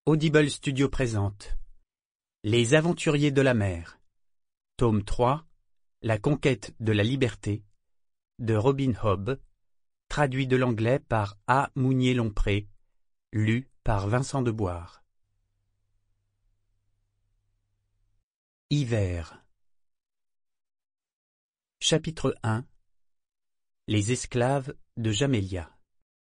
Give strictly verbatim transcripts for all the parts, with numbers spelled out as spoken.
Audible Studio présente Les Aventuriers de la mer, tome trois, La conquête de la liberté, de Robin Hobb, traduit de l'anglais par A. Mounier-Lompré, lu par Vincent Deboire. Hiver. Chapitre un. Les esclaves de Jamélia.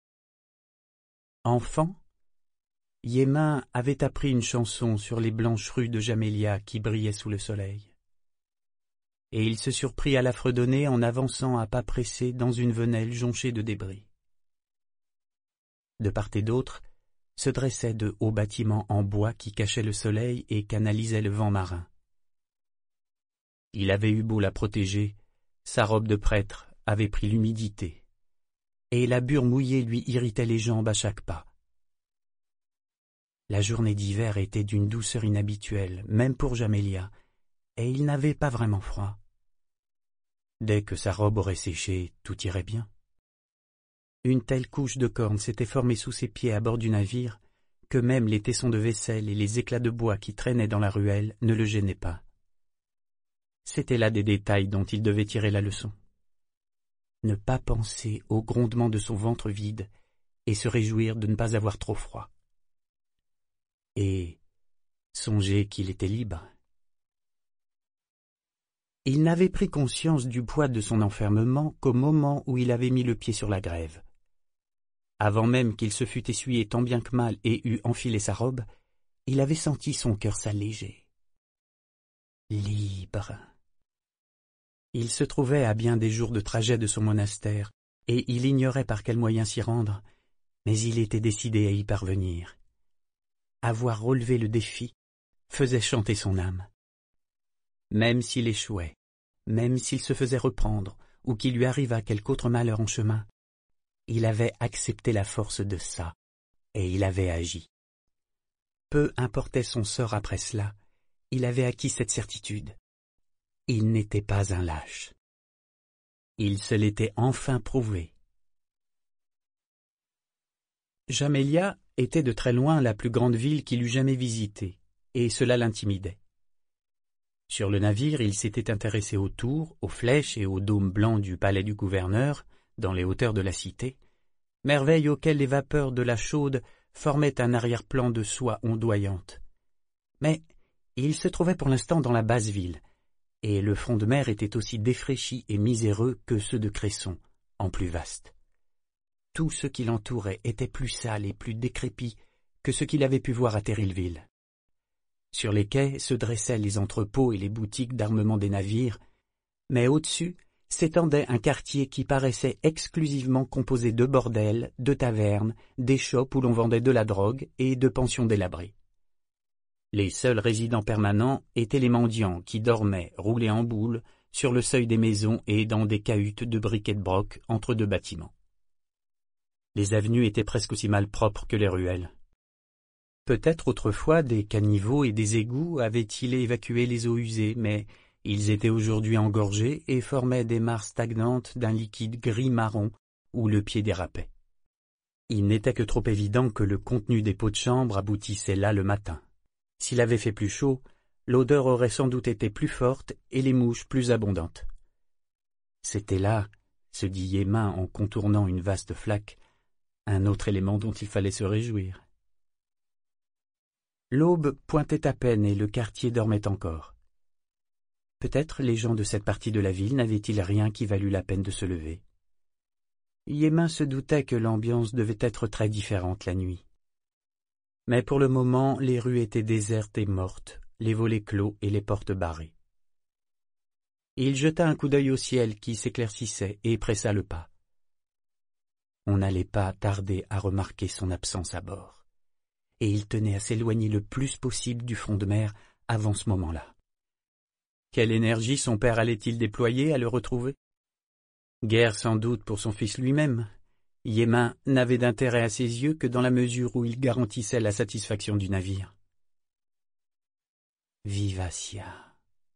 Enfant, Yémin avait appris une chanson sur les blanches rues de Jamélia qui brillaient sous le soleil. Et il se surprit à la fredonner en avançant à pas pressés dans une venelle jonchée de débris. De part et d'autre se dressaient de hauts bâtiments en bois qui cachaient le soleil et canalisaient le vent marin. Il avait eu beau la protéger, sa robe de prêtre avait pris l'humidité, et la bure mouillée lui irritait les jambes à chaque pas. La journée d'hiver était d'une douceur inhabituelle, même pour Jamélia, et il n'avait pas vraiment froid. Dès que sa robe aurait séché, tout irait bien. Une telle couche de corne s'était formée sous ses pieds à bord du navire que même les tessons de vaisselle et les éclats de bois qui traînaient dans la ruelle ne le gênaient pas. C'étaient là des détails dont il devait tirer la leçon. Ne pas penser au grondement de son ventre vide et se réjouir de ne pas avoir trop froid. Et songer qu'il était libre. Il n'avait pris conscience du poids de son enfermement qu'au moment où il avait mis le pied sur la grève. Avant même qu'il se fût essuyé tant bien que mal et eût enfilé sa robe, il avait senti son cœur s'alléger. Libre. Il se trouvait à bien des jours de trajet de son monastère, et il ignorait par quel moyen s'y rendre, mais il était décidé à y parvenir. Avoir relevé le défi faisait chanter son âme. Même s'il échouait, même s'il se faisait reprendre, ou qu'il lui arrivât quelque autre malheur en chemin, il avait accepté la force de ça, et il avait agi. Peu importait son sort après cela, il avait acquis cette certitude. Il n'était pas un lâche. Il se l'était enfin prouvé. Jamélia était de très loin la plus grande ville qu'il eût jamais visitée, et cela l'intimidait. Sur le navire, il s'était intéressé aux tours, aux flèches et aux dômes blancs du palais du gouverneur, dans les hauteurs de la cité, merveilles auxquelles les vapeurs de la chaude formaient un arrière-plan de soie ondoyante. Mais il se trouvait pour l'instant dans la basse ville, et le front de mer était aussi défraîchi et miséreux que ceux de Cresson, en plus vaste. Tout ce qui l'entourait était plus sale et plus décrépit que ce qu'il avait pu voir à Terryville. Sur les quais se dressaient les entrepôts et les boutiques d'armement des navires, mais au-dessus s'étendait un quartier qui paraissait exclusivement composé de bordels, de tavernes, d'échoppes où l'on vendait de la drogue et de pensions délabrées. Les seuls résidents permanents étaient les mendiants qui dormaient, roulés en boule, sur le seuil des maisons et dans des cahutes de briquets de broc entre deux bâtiments. Les avenues étaient presque aussi malpropres que les ruelles. Peut-être autrefois des caniveaux et des égouts avaient-ils évacué les eaux usées, mais ils étaient aujourd'hui engorgés et formaient des mares stagnantes d'un liquide gris-marron où le pied dérapait. Il n'était que trop évident que le contenu des pots de chambre aboutissait là le matin. S'il avait fait plus chaud, l'odeur aurait sans doute été plus forte et les mouches plus abondantes. C'était là, se dit Yémin en contournant une vaste flaque, un autre élément dont il fallait se réjouir. L'aube pointait à peine et le quartier dormait encore. Peut-être les gens de cette partie de la ville n'avaient-ils rien qui valût la peine de se lever. Yémin se doutait que l'ambiance devait être très différente la nuit. Mais pour le moment, les rues étaient désertes et mortes, les volets clos et les portes barrées. Il jeta un coup d'œil au ciel qui s'éclaircissait et pressa le pas. On n'allait pas tarder à remarquer son absence à bord, et il tenait à s'éloigner le plus possible du front de mer avant ce moment-là. Quelle énergie son père allait-il déployer à le retrouver? Guère sans doute pour son fils lui-même. Yémin n'avait d'intérêt à ses yeux que dans la mesure où il garantissait la satisfaction du navire. Vivacia.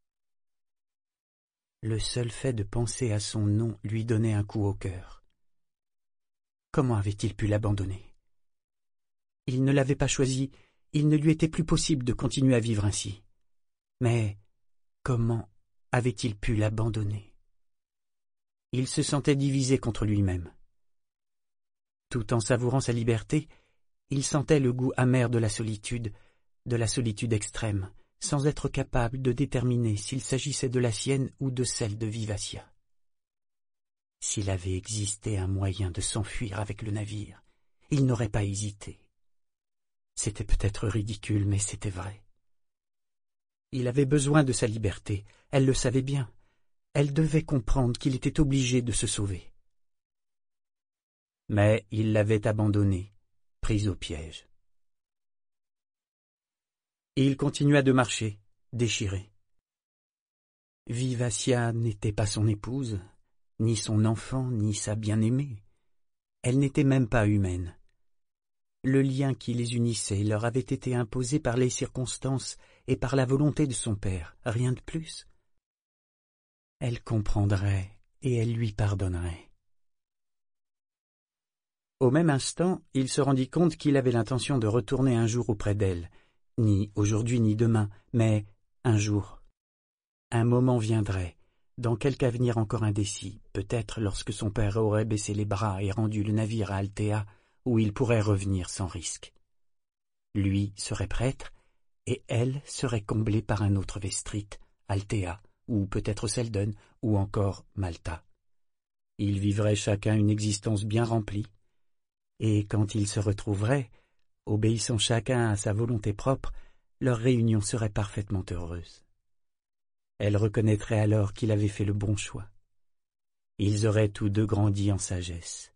Le seul fait de penser à son nom lui donnait un coup au cœur. Comment avait-il pu l'abandonner? Il ne l'avait pas choisi, Il ne lui était plus possible de continuer à vivre ainsi. Mais comment avait-il pu l'abandonner? Il se sentait divisé contre lui-même. Tout en savourant sa liberté, il sentait le goût amer de la solitude, de la solitude extrême, sans être capable de déterminer s'il s'agissait de la sienne ou de celle de Vivacia. S'il avait existé un moyen de s'enfuir avec le navire, il n'aurait pas hésité. C'était peut-être ridicule, mais c'était vrai. Il avait besoin de sa liberté, elle le savait bien. Elle devait comprendre qu'il était obligé de se sauver. Mais il l'avait abandonnée, prise au piège. Il continua de marcher, déchiré. Vivacia n'était pas son épouse, ni son enfant, ni sa bien-aimée. Elle n'était même pas humaine. Le lien qui les unissait leur avait été imposé par les circonstances et par la volonté de son père, rien de plus. Elle comprendrait et elle lui pardonnerait. Au même instant, il se rendit compte qu'il avait l'intention de retourner un jour auprès d'elle, ni aujourd'hui ni demain, mais un jour. Un moment viendrait, dans quelque avenir encore indécis, peut-être lorsque son père aurait baissé les bras et rendu le navire à Altea, où il pourrait revenir sans risque. Lui serait prêtre, et elle serait comblée par un autre Vestrit, Altea, ou peut-être Selden, ou encore Malta. Ils vivraient chacun une existence bien remplie, et quand ils se retrouveraient, obéissant chacun à sa volonté propre, leur réunion serait parfaitement heureuse. Elle reconnaîtrait alors qu'il avait fait le bon choix. Ils auraient tous deux grandi en sagesse.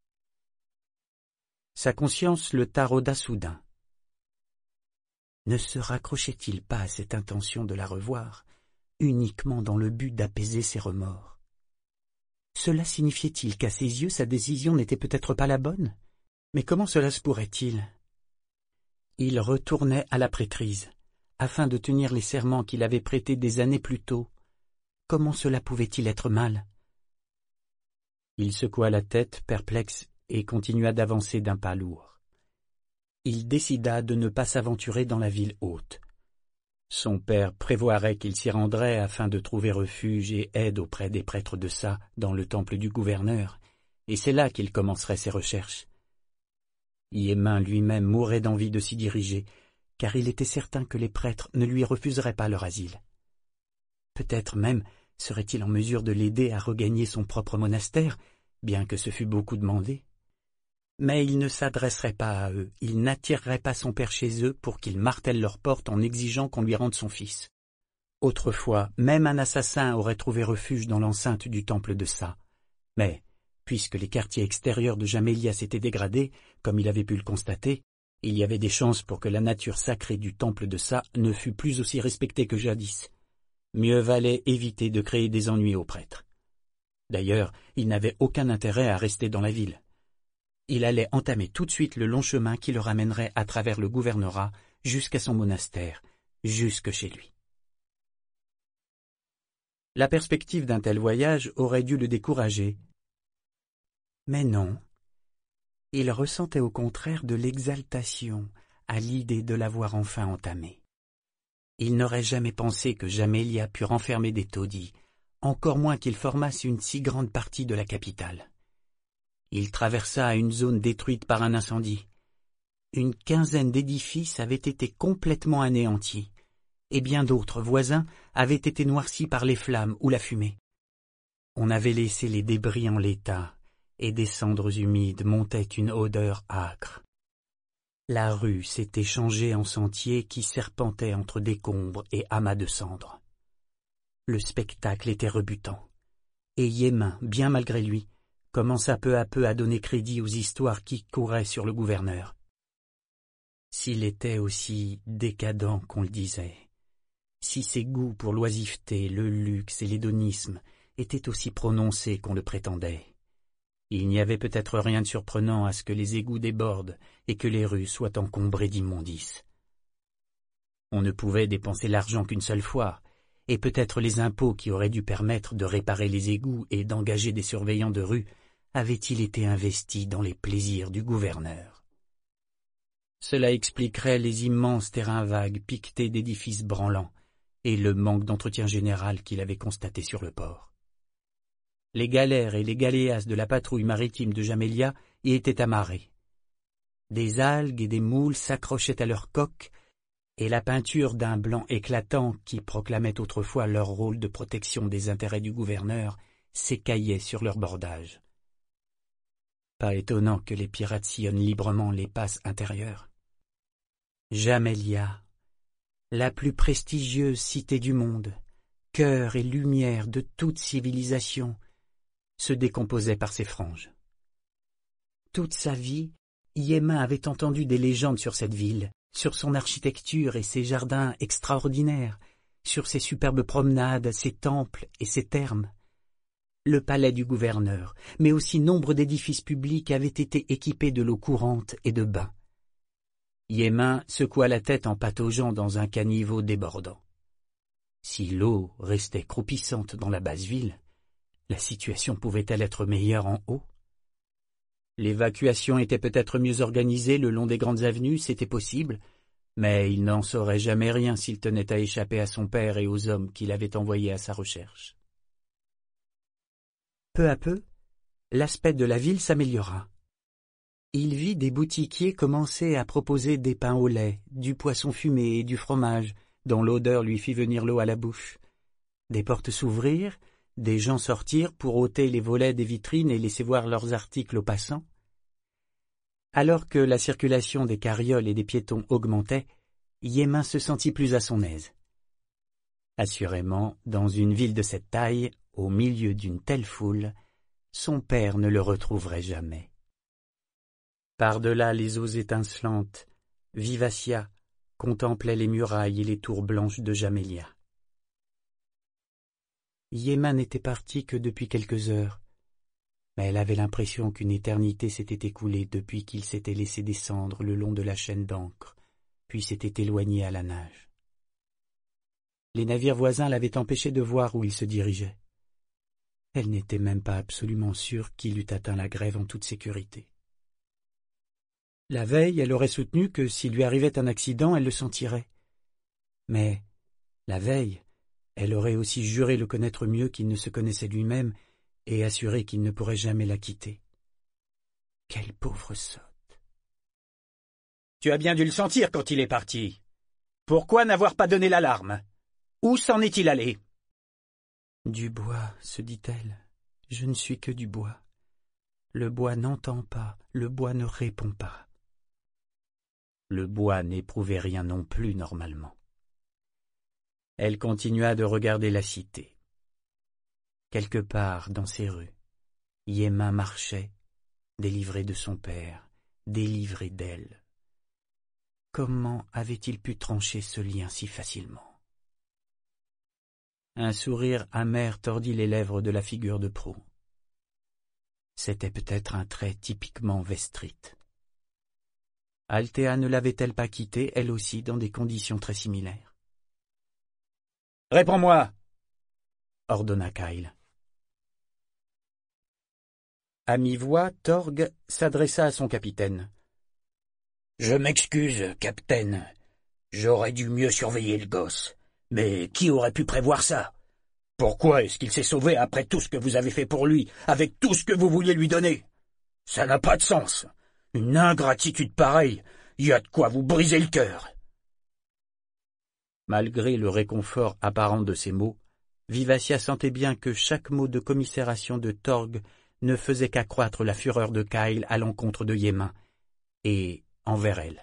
Sa conscience le tarauda soudain. Ne se raccrochait-il pas à cette intention de la revoir, uniquement dans le but d'apaiser ses remords? Cela signifiait-il qu'à ses yeux sa décision n'était peut-être pas la bonne? Mais comment cela se pourrait-il? Il retournait à la prêtrise, afin de tenir les serments qu'il avait prêtés des années plus tôt. Comment cela pouvait-il être mal? Il secoua la tête, perplexe, et continua d'avancer d'un pas lourd. Il décida de ne pas s'aventurer dans la ville haute. Son père prévoirait qu'il s'y rendrait afin de trouver refuge et aide auprès des prêtres de Sa dans le temple du gouverneur, et c'est là qu'il commencerait ses recherches. Yémin lui-même mourait d'envie de s'y diriger, car il était certain que les prêtres ne lui refuseraient pas leur asile. Peut-être même serait-il en mesure de l'aider à regagner son propre monastère, bien que ce fût beaucoup demandé. Mais il ne s'adresserait pas à eux, il n'attirerait pas son père chez eux pour qu'il martèle leurs portes en exigeant qu'on lui rende son fils. Autrefois, même un assassin aurait trouvé refuge dans l'enceinte du temple de Sa. Mais, puisque les quartiers extérieurs de Jamélia s'étaient dégradés, comme il avait pu le constater, il y avait des chances pour que la nature sacrée du temple de Sa ne fût plus aussi respectée que jadis. Mieux valait éviter de créer des ennuis aux prêtres. D'ailleurs, il n'avait aucun intérêt à rester dans la ville. Il allait entamer tout de suite le long chemin qui le ramènerait à travers le gouvernorat jusqu'à son monastère, jusque chez lui. La perspective d'un tel voyage aurait dû le décourager. Mais non. Il ressentait au contraire de l'exaltation à l'idée de l'avoir enfin entamé. Il n'aurait jamais pensé que Jamélia pût renfermer des taudis, encore moins qu'il formasse une si grande partie de la capitale. Il traversa une zone détruite par un incendie. Une quinzaine d'édifices avaient été complètement anéantis, et bien d'autres voisins avaient été noircis par les flammes ou la fumée. On avait laissé les débris en l'état, et des cendres humides montaient une odeur âcre. La rue s'était changée en sentier qui serpentait entre décombres et amas de cendres. Le spectacle était rebutant, et Yémin, bien malgré lui, commença peu à peu à donner crédit aux histoires qui couraient sur le gouverneur. S'il était aussi décadent qu'on le disait, si ses goûts pour l'oisiveté, le luxe et l'hédonisme étaient aussi prononcés qu'on le prétendait, il n'y avait peut-être rien de surprenant à ce que les égouts débordent et que les rues soient encombrées d'immondices. On ne pouvait dépenser l'argent qu'une seule fois, et peut-être les impôts qui auraient dû permettre de réparer les égouts et d'engager des surveillants de rue avaient-ils été investis dans les plaisirs du gouverneur. Cela expliquerait les immenses terrains vagues piquetés d'édifices branlants et le manque d'entretien général qu'il avait constaté sur le port. Les galères et les galéas de la patrouille maritime de Jamélia y étaient amarrés. Des algues et des moules s'accrochaient à leurs coques, et la peinture d'un blanc éclatant qui proclamait autrefois leur rôle de protection des intérêts du gouverneur s'écaillait sur leur bordage. Pas étonnant que les pirates sillonnent librement les passes intérieures. Jamélia, la plus prestigieuse cité du monde, cœur et lumière de toute civilisation, se décomposait par ses franges. Toute sa vie, Yémin avait entendu des légendes sur cette ville, sur son architecture et ses jardins extraordinaires, sur ses superbes promenades, ses temples et ses thermes. Le palais du gouverneur, mais aussi nombre d'édifices publics avaient été équipés de l'eau courante et de bains. Yémin secoua la tête en pataugeant dans un caniveau débordant. Si l'eau restait croupissante dans la basse ville, la situation pouvait-elle être meilleure en haut? L'évacuation était peut-être mieux organisée le long des grandes avenues, c'était possible, mais il n'en saurait jamais rien s'il tenait à échapper à son père et aux hommes qu'il avait envoyés à sa recherche. Peu à peu, l'aspect de la ville s'améliora. Il vit des boutiquiers commencer à proposer des pains au lait, du poisson fumé et du fromage, dont l'odeur lui fit venir l'eau à la bouche. Des portes s'ouvrirent, des gens sortirent pour ôter les volets des vitrines et laisser voir leurs articles aux passants. Alors que la circulation des carrioles et des piétons augmentait, Yémin se sentit plus à son aise. Assurément, dans une ville de cette taille, au milieu d'une telle foule, son père ne le retrouverait jamais. Par-delà les eaux étincelantes, Vivacia contemplait les murailles et les tours blanches de Jamélia. Yémin n'était parti que depuis quelques heures, mais elle avait l'impression qu'une éternité s'était écoulée depuis qu'il s'était laissé descendre le long de la chaîne d'ancre, puis s'était éloigné à la nage. Les navires voisins l'avaient empêché de voir où il se dirigeait. Elle n'était même pas absolument sûre qu'il eût atteint la grève en toute sécurité. La veille, elle aurait soutenu que s'il lui arrivait un accident, elle le sentirait. Mais, la veille, elle aurait aussi juré le connaître mieux qu'il ne se connaissait lui-même et assuré qu'il ne pourrait jamais la quitter. Quelle pauvre sotte. Tu as bien dû le sentir quand il est parti. Pourquoi n'avoir pas donné l'alarme? Où s'en est-il allé? Du bois, se dit-elle, je ne suis que du bois. Le bois n'entend pas, le bois ne répond pas. Le bois n'éprouvait rien non plus normalement. Elle continua de regarder la cité. Quelque part dans ces rues, Yémin marchait, délivré de son père, délivré d'elle. Comment avait-il pu trancher ce lien si facilement? Un sourire amer tordit les lèvres de la figure de proue. C'était peut-être un trait typiquement vestrite. Althea ne l'avait-elle pas quittée, elle aussi, dans des conditions très similaires? « Réponds-moi » ordonna Kyle. À mi-voix, Torg s'adressa à son capitaine. « Je m'excuse, capitaine. J'aurais dû mieux surveiller le gosse. Mais qui aurait pu prévoir ça? Pourquoi est-ce qu'il s'est sauvé après tout ce que vous avez fait pour lui, avec tout ce que vous vouliez lui donner? Ça n'a pas de sens. Une ingratitude pareille, il y a de quoi vous briser le cœur. » Malgré le réconfort apparent de ces mots, Vivacia sentait bien que chaque mot de commisération de Torg ne faisait qu'accroître la fureur de Kyle à l'encontre de Yémin, et envers elle.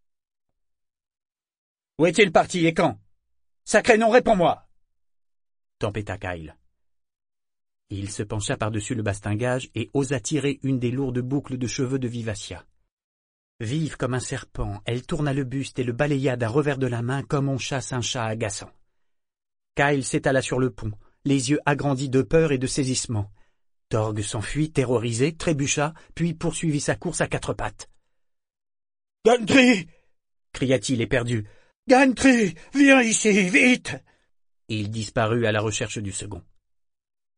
« Où est-il parti et quand? Sacré nom, réponds-moi » tempêta Kyle. Il se pencha par-dessus le bastingage et osa tirer une des lourdes boucles de cheveux de Vivacia. Vive comme un serpent, elle tourna le buste et le balaya d'un revers de la main comme on chasse un chat agaçant. Kyle s'étala sur le pont, les yeux agrandis de peur et de saisissement. Torg s'enfuit, terrorisé, trébucha, puis poursuivit sa course à quatre pattes. « Gantry » cria-t-il éperdu. « Gantry, viens ici, vite !» Il disparut à la recherche du second.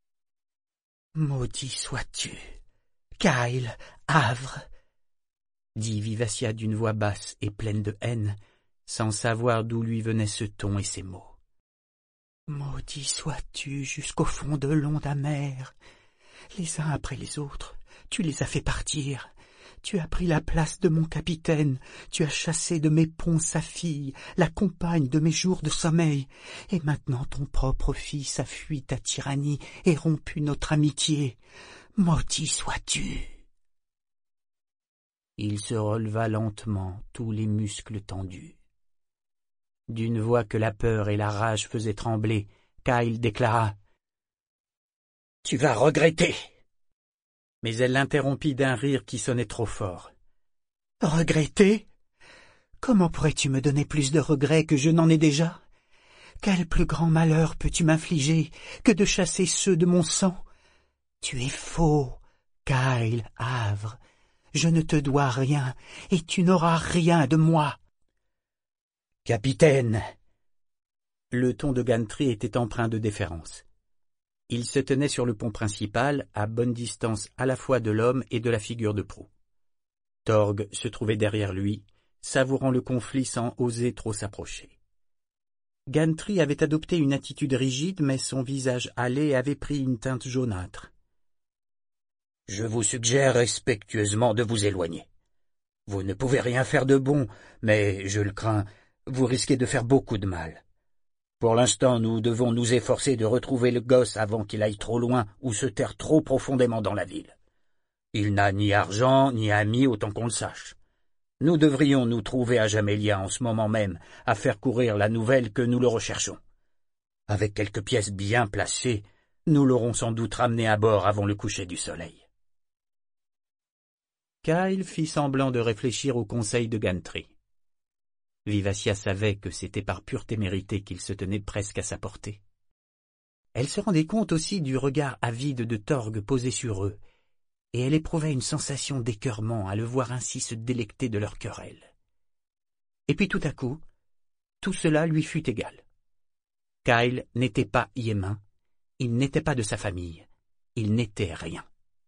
« Maudit sois-tu, Kyle Avre !» dit Vivacia d'une voix basse et pleine de haine, sans savoir d'où lui venaient ce ton et ces mots. « Maudit sois-tu jusqu'au fond de l'onde amère. Les uns après les autres, tu les as fait partir. Tu as pris la place de mon capitaine, tu as chassé de mes ponts sa fille, la compagne de mes jours de sommeil, et maintenant ton propre fils a fui ta tyrannie et rompu notre amitié. Maudit sois-tu !» Il se releva lentement, tous les muscles tendus. D'une voix que la peur et la rage faisaient trembler, Kyle déclara « Tu vas regretter !» Mais elle l'interrompit d'un rire qui sonnait trop fort. « Regretter ? Comment pourrais-tu me donner plus de regrets que je n'en ai déjà ? Quel plus grand malheur peux-tu m'infliger que de chasser ceux de mon sang ? Tu es faux, Kyle Havre. Je ne te dois rien, et tu n'auras rien de moi. »« Capitaine !» Le ton de Gantry était empreint de déférence. Il se tenait sur le pont principal, à bonne distance à la fois de l'homme et de la figure de proue. Torg se trouvait derrière lui, savourant le conflit sans oser trop s'approcher. Gantry avait adopté une attitude rigide, mais son visage hâlé avait pris une teinte jaunâtre. « Je vous suggère respectueusement de vous éloigner. Vous ne pouvez rien faire de bon, mais, je le crains, vous risquez de faire beaucoup de mal. Pour l'instant, nous devons nous efforcer de retrouver le gosse avant qu'il aille trop loin ou se terre trop profondément dans la ville. Il n'a ni argent, ni amis autant qu'on le sache. Nous devrions nous trouver à Jamélia en ce moment même, à faire courir la nouvelle que nous le recherchons. Avec quelques pièces bien placées, nous l'aurons sans doute ramené à bord avant le coucher du soleil. » Kyle fit semblant de réfléchir au conseil de Gantry. Vivacia savait que c'était par pure témérité qu'il se tenait presque à sa portée. Elle se rendait compte aussi du regard avide de Torg posé sur eux, et elle éprouvait une sensation d'écœurement à le voir ainsi se délecter de leur querelle. Et puis tout à coup, tout cela lui fut égal. Kyle n'était pas Yémin, il n'était pas de sa famille, il n'était rien.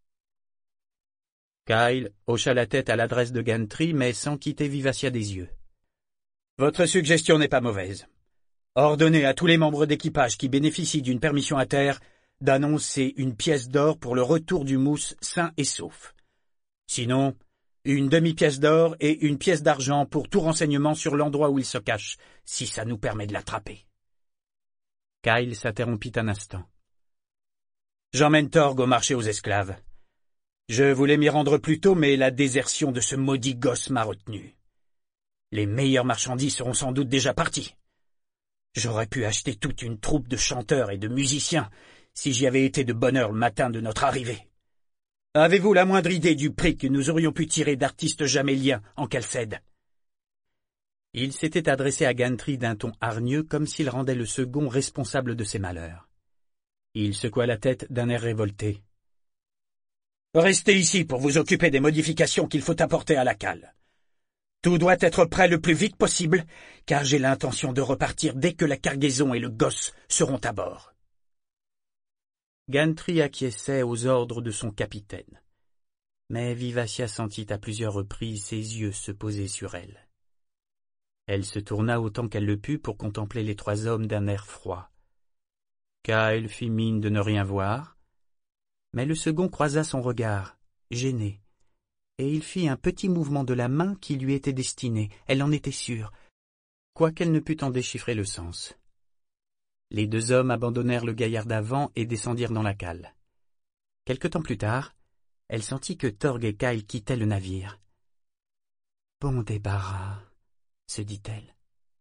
Kyle hocha la tête à l'adresse de Gantry, mais sans quitter Vivacia des yeux. Votre suggestion n'est pas mauvaise. Ordonnez à tous les membres d'équipage qui bénéficient d'une permission à terre d'annoncer une pièce d'or pour le retour du mousse sain et sauf. Sinon, une demi-pièce d'or et une pièce d'argent pour tout renseignement sur l'endroit où il se cache, si ça nous permet de l'attraper. Kyle s'interrompit un instant. J'emmène Torg au marché aux esclaves. Je voulais m'y rendre plus tôt, mais la désertion de ce maudit gosse m'a retenu. Les meilleures marchandises seront sans doute déjà parties. J'aurais pu acheter toute une troupe de chanteurs et de musiciens si j'y avais été de bonne heure le matin de notre arrivée. Avez-vous la moindre idée du prix que nous aurions pu tirer d'artistes jaméliens en Calcède ? Il s'était adressé à Gantry d'un ton hargneux comme s'il rendait le second responsable de ses malheurs. Il secoua la tête d'un air révolté. « Restez ici pour vous occuper des modifications qu'il faut apporter à la cale. Tout doit être prêt le plus vite possible, car j'ai l'intention de repartir dès que la cargaison et le gosse seront à bord. » Gantry acquiesçait aux ordres de son capitaine, mais Vivacia sentit à plusieurs reprises ses yeux se poser sur elle. Elle se tourna autant qu'elle le put pour contempler les trois hommes d'un air froid. Kyle fit mine de ne rien voir, mais le second croisa son regard, gêné, et il fit un petit mouvement de la main qui lui était destiné, elle en était sûre, quoiqu'elle ne pût en déchiffrer le sens. Les deux hommes abandonnèrent le gaillard d'avant et descendirent dans la cale. Quelque temps plus tard, elle sentit que Torg et Kyle quittaient le navire. « Bon débarras », se dit-elle.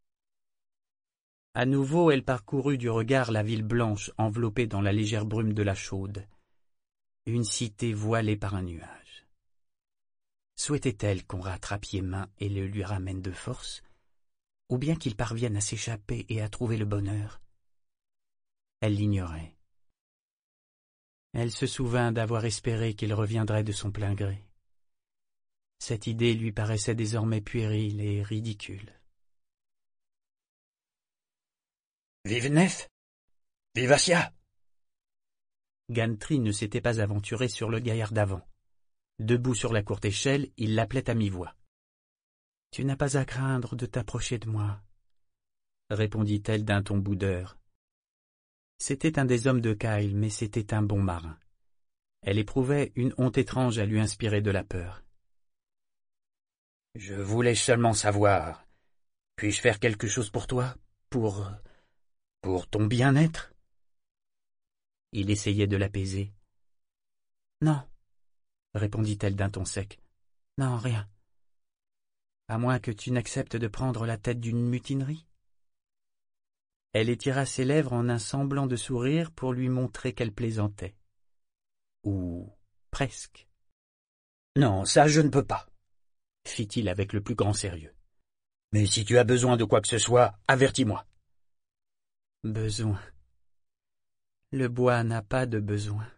À nouveau, elle parcourut du regard la ville blanche enveloppée dans la légère brume de la chaude, une cité voilée par un nuage. Souhaitait-elle qu'on rattrape Yémin et le lui ramène de force, ou bien qu'il parvienne à s'échapper et à trouver le bonheur? Elle l'ignorait. Elle se souvint d'avoir espéré qu'il reviendrait de son plein gré. Cette idée lui paraissait désormais puérile et ridicule. « Vive Nef ! Vivacia !» Gantry ne s'était pas aventuré sur le gaillard d'avant. Debout sur la courte échelle, il l'appelait à mi-voix. « Tu n'as pas à craindre de t'approcher de moi, » répondit-elle d'un ton boudeur. C'était un des hommes de Kyle, mais c'était un bon marin. Elle éprouvait une honte étrange à lui inspirer de la peur. « Je voulais seulement savoir, puis-je faire quelque chose pour toi, pour... pour ton bien-être ?» Il essayait de l'apaiser. « Non, » répondit-elle d'un ton sec. « Non, rien. À moins que tu n'acceptes de prendre la tête d'une mutinerie. » Elle étira ses lèvres en un semblant de sourire pour lui montrer qu'elle plaisantait. Ou presque. « Non, ça je ne peux pas, » fit-il avec le plus grand sérieux. « Mais si tu as besoin de quoi que ce soit, avertis-moi. » Besoin. Le bois n'a pas de besoin.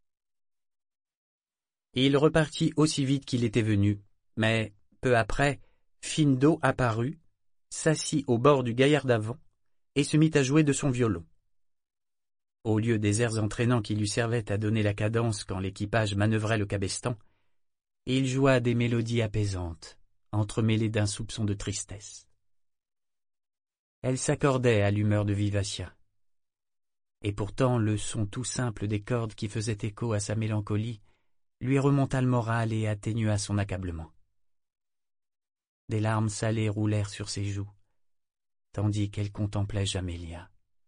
Il repartit aussi vite qu'il était venu, mais, peu après, Findo apparut, s'assit au bord du gaillard d'avant et se mit à jouer de son violon. Au lieu des airs entraînants qui lui servaient à donner la cadence quand l'équipage manœuvrait le cabestan, il joua des mélodies apaisantes, entremêlées d'un soupçon de tristesse. Elle s'accordait à l'humeur de Vivacia. Et pourtant le son tout simple des cordes qui faisaient écho à sa mélancolie lui remonta le moral et atténua son accablement. Des larmes salées roulèrent sur ses joues, tandis qu'elle contemplait Jamélia.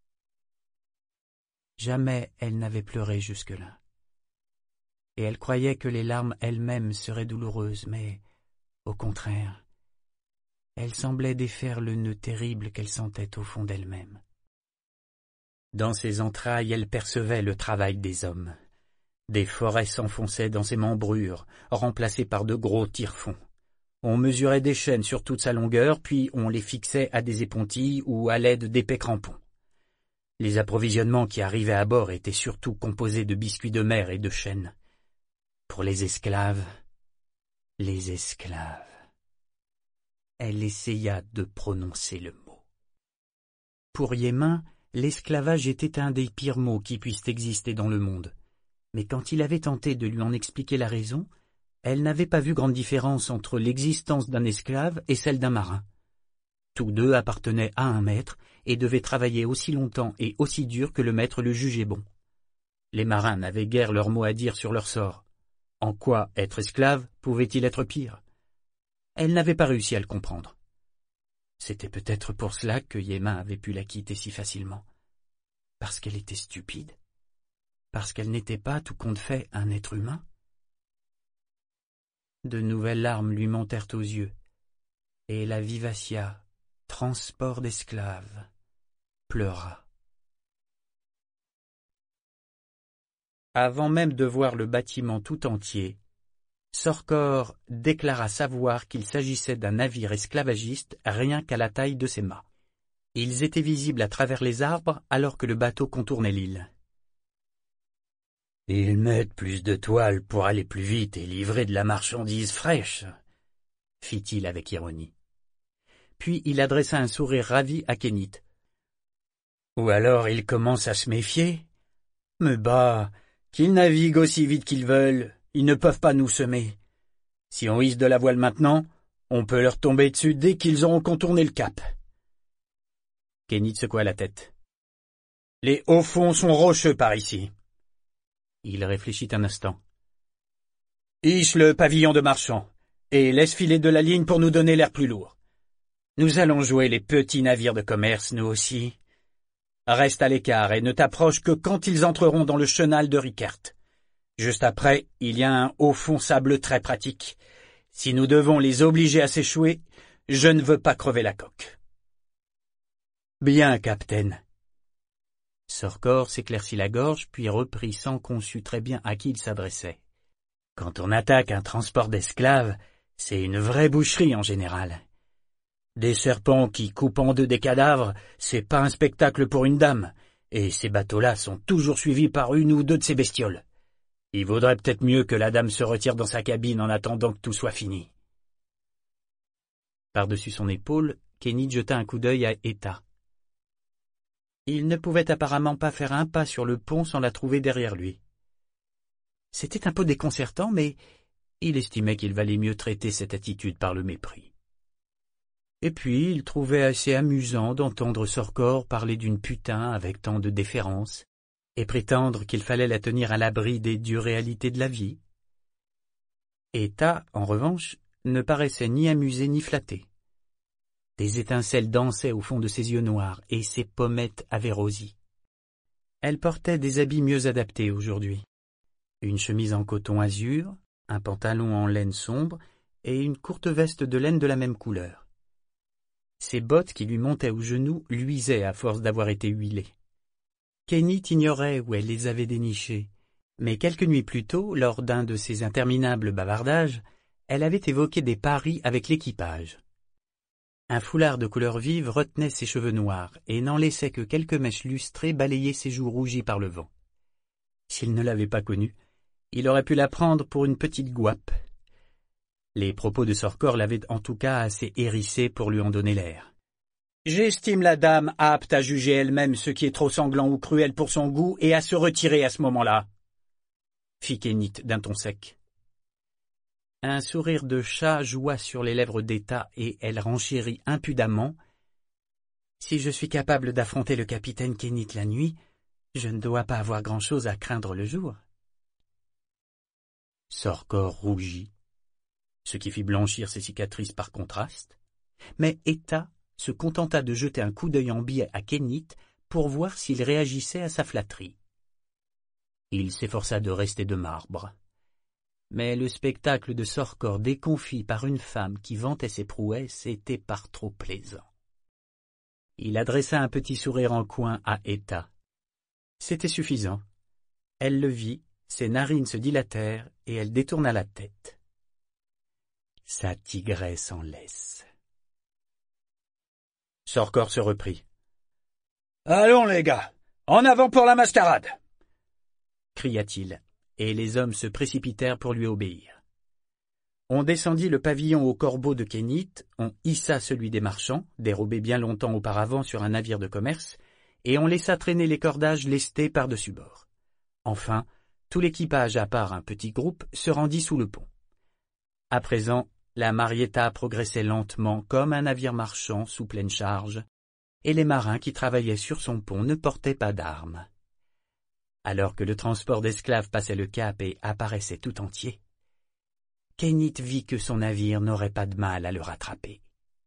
Jamais elle n'avait pleuré jusque-là. Et elle croyait que les larmes elles-mêmes seraient douloureuses, mais, au contraire, elles semblaient défaire le nœud terrible qu'elle sentait au fond d'elle-même. Dans ses entrailles, elle percevait le travail des hommes. Des forêts s'enfonçaient dans ses membrures, remplacées par de gros tire-fonds. On mesurait des chaînes sur toute sa longueur, puis on les fixait à des épontilles ou à l'aide d'épais crampons. Les approvisionnements qui arrivaient à bord étaient surtout composés de biscuits de mer et de chêne. Pour les esclaves, les esclaves. Elle essaya de prononcer le mot. Pour Yémin, l'esclavage était un des pires mots qui puissent exister dans le monde. Mais quand il avait tenté de lui en expliquer la raison, elle n'avait pas vu grande différence entre l'existence d'un esclave et celle d'un marin. Tous deux appartenaient à un maître et devaient travailler aussi longtemps et aussi dur que le maître le jugeait bon. Les marins n'avaient guère leur mot à dire sur leur sort. En quoi être esclave pouvait-il être pire? Elle n'avait pas réussi à le comprendre. C'était peut-être pour cela que Yémin avait pu la quitter si facilement. Parce qu'elle était stupide? Parce qu'elle n'était pas, tout compte fait, un être humain? De nouvelles larmes lui montèrent aux yeux, et la Vivacia, transport d'esclaves, pleura. Avant même de voir le bâtiment tout entier, Sorkor déclara savoir qu'il s'agissait d'un navire esclavagiste rien qu'à la taille de ses mâts. Ils étaient visibles à travers les arbres alors que le bateau contournait l'île. « Ils mettent plus de toile pour aller plus vite et livrer de la marchandise fraîche, » fit-il avec ironie. Puis il adressa un sourire ravi à Kénit. « Ou alors ils commencent à se méfier. Mais bah, qu'ils naviguent aussi vite qu'ils veulent, ils ne peuvent pas nous semer. Si on hisse de la voile maintenant, on peut leur tomber dessus dès qu'ils auront contourné le cap. » Kénit secoua la tête. « Les hauts fonds sont rocheux par ici. » Il réfléchit un instant. « Hisse le pavillon de marchand, et laisse filer de la ligne pour nous donner l'air plus lourd. Nous allons jouer les petits navires de commerce, nous aussi. Reste à l'écart et ne t'approche que quand ils entreront dans le chenal de Rickert. Juste après, il y a un haut fond sableux très pratique. Si nous devons les obliger à s'échouer, je ne veux pas crever la coque. »« Bien, capitaine. » Sorkor s'éclaircit la gorge, puis reprit sans qu'on sût très bien à qui il s'adressait. « Quand on attaque un transport d'esclaves, c'est une vraie boucherie en général. Des serpents qui coupent en deux des cadavres, c'est pas un spectacle pour une dame, et ces bateaux-là sont toujours suivis par une ou deux de ces bestioles. Il vaudrait peut-être mieux que la dame se retire dans sa cabine en attendant que tout soit fini. » Par-dessus son épaule, Kénit jeta un coup d'œil à Eta. Il ne pouvait apparemment pas faire un pas sur le pont sans la trouver derrière lui. C'était un peu déconcertant, mais il estimait qu'il valait mieux traiter cette attitude par le mépris. Et puis il trouvait assez amusant d'entendre Sorcor parler d'une putain avec tant de déférence, et prétendre qu'il fallait la tenir à l'abri des dures réalités de la vie. Eta, en revanche, ne paraissait ni amusé ni flatté. Des étincelles dansaient au fond de ses yeux noirs, et ses pommettes avaient rosi. Elle portait des habits mieux adaptés aujourd'hui. Une chemise en coton azur, un pantalon en laine sombre, et une courte veste de laine de la même couleur. Ses bottes qui lui montaient aux genoux luisaient à force d'avoir été huilées. Kenneth ignorait où elle les avait dénichées, mais quelques nuits plus tôt, lors d'un de ces interminables bavardages, elle avait évoqué des paris avec l'équipage. Un foulard de couleur vive retenait ses cheveux noirs et n'en laissait que quelques mèches lustrées balayer ses joues rougies par le vent. S'il ne l'avait pas connue, il aurait pu la prendre pour une petite gouape. Les propos de Sorcor l'avaient en tout cas assez hérissée pour lui en donner l'air. « J'estime la dame apte à juger elle-même ce qui est trop sanglant ou cruel pour son goût et à se retirer à ce moment-là. » fit Kenneth d'un ton sec. Un sourire de chat joua sur les lèvres d'Eta et elle renchérit impudemment. « Si je suis capable d'affronter le capitaine Kenneth la nuit, je ne dois pas avoir grand-chose à craindre le jour. » Sorcor rougit, ce qui fit blanchir ses cicatrices par contraste, mais Eta se contenta de jeter un coup d'œil en biais à Kenneth pour voir s'il réagissait à sa flatterie. Il s'efforça de rester de marbre. Mais le spectacle de Sorcor déconfit par une femme qui vantait ses prouesses était par trop plaisant. Il adressa un petit sourire en coin à Eta. C'était suffisant. Elle le vit, ses narines se dilatèrent et elle détourna la tête. Sa tigresse en laisse. Sorcor se reprit. « Allons les gars, en avant pour la mascarade !» cria-t-il, et les hommes se précipitèrent pour lui obéir. On descendit le pavillon au corbeau de Kenneth, on hissa celui des marchands, dérobé bien longtemps auparavant sur un navire de commerce, et on laissa traîner les cordages lestés par-dessus bord. Enfin, tout l'équipage, à part un petit groupe, se rendit sous le pont. À présent, la Marietta progressait lentement comme un navire marchand sous pleine charge, et les marins qui travaillaient sur son pont ne portaient pas d'armes. Alors que le transport d'esclaves passait le cap et apparaissait tout entier, Kenneth vit que son navire n'aurait pas de mal à le rattraper.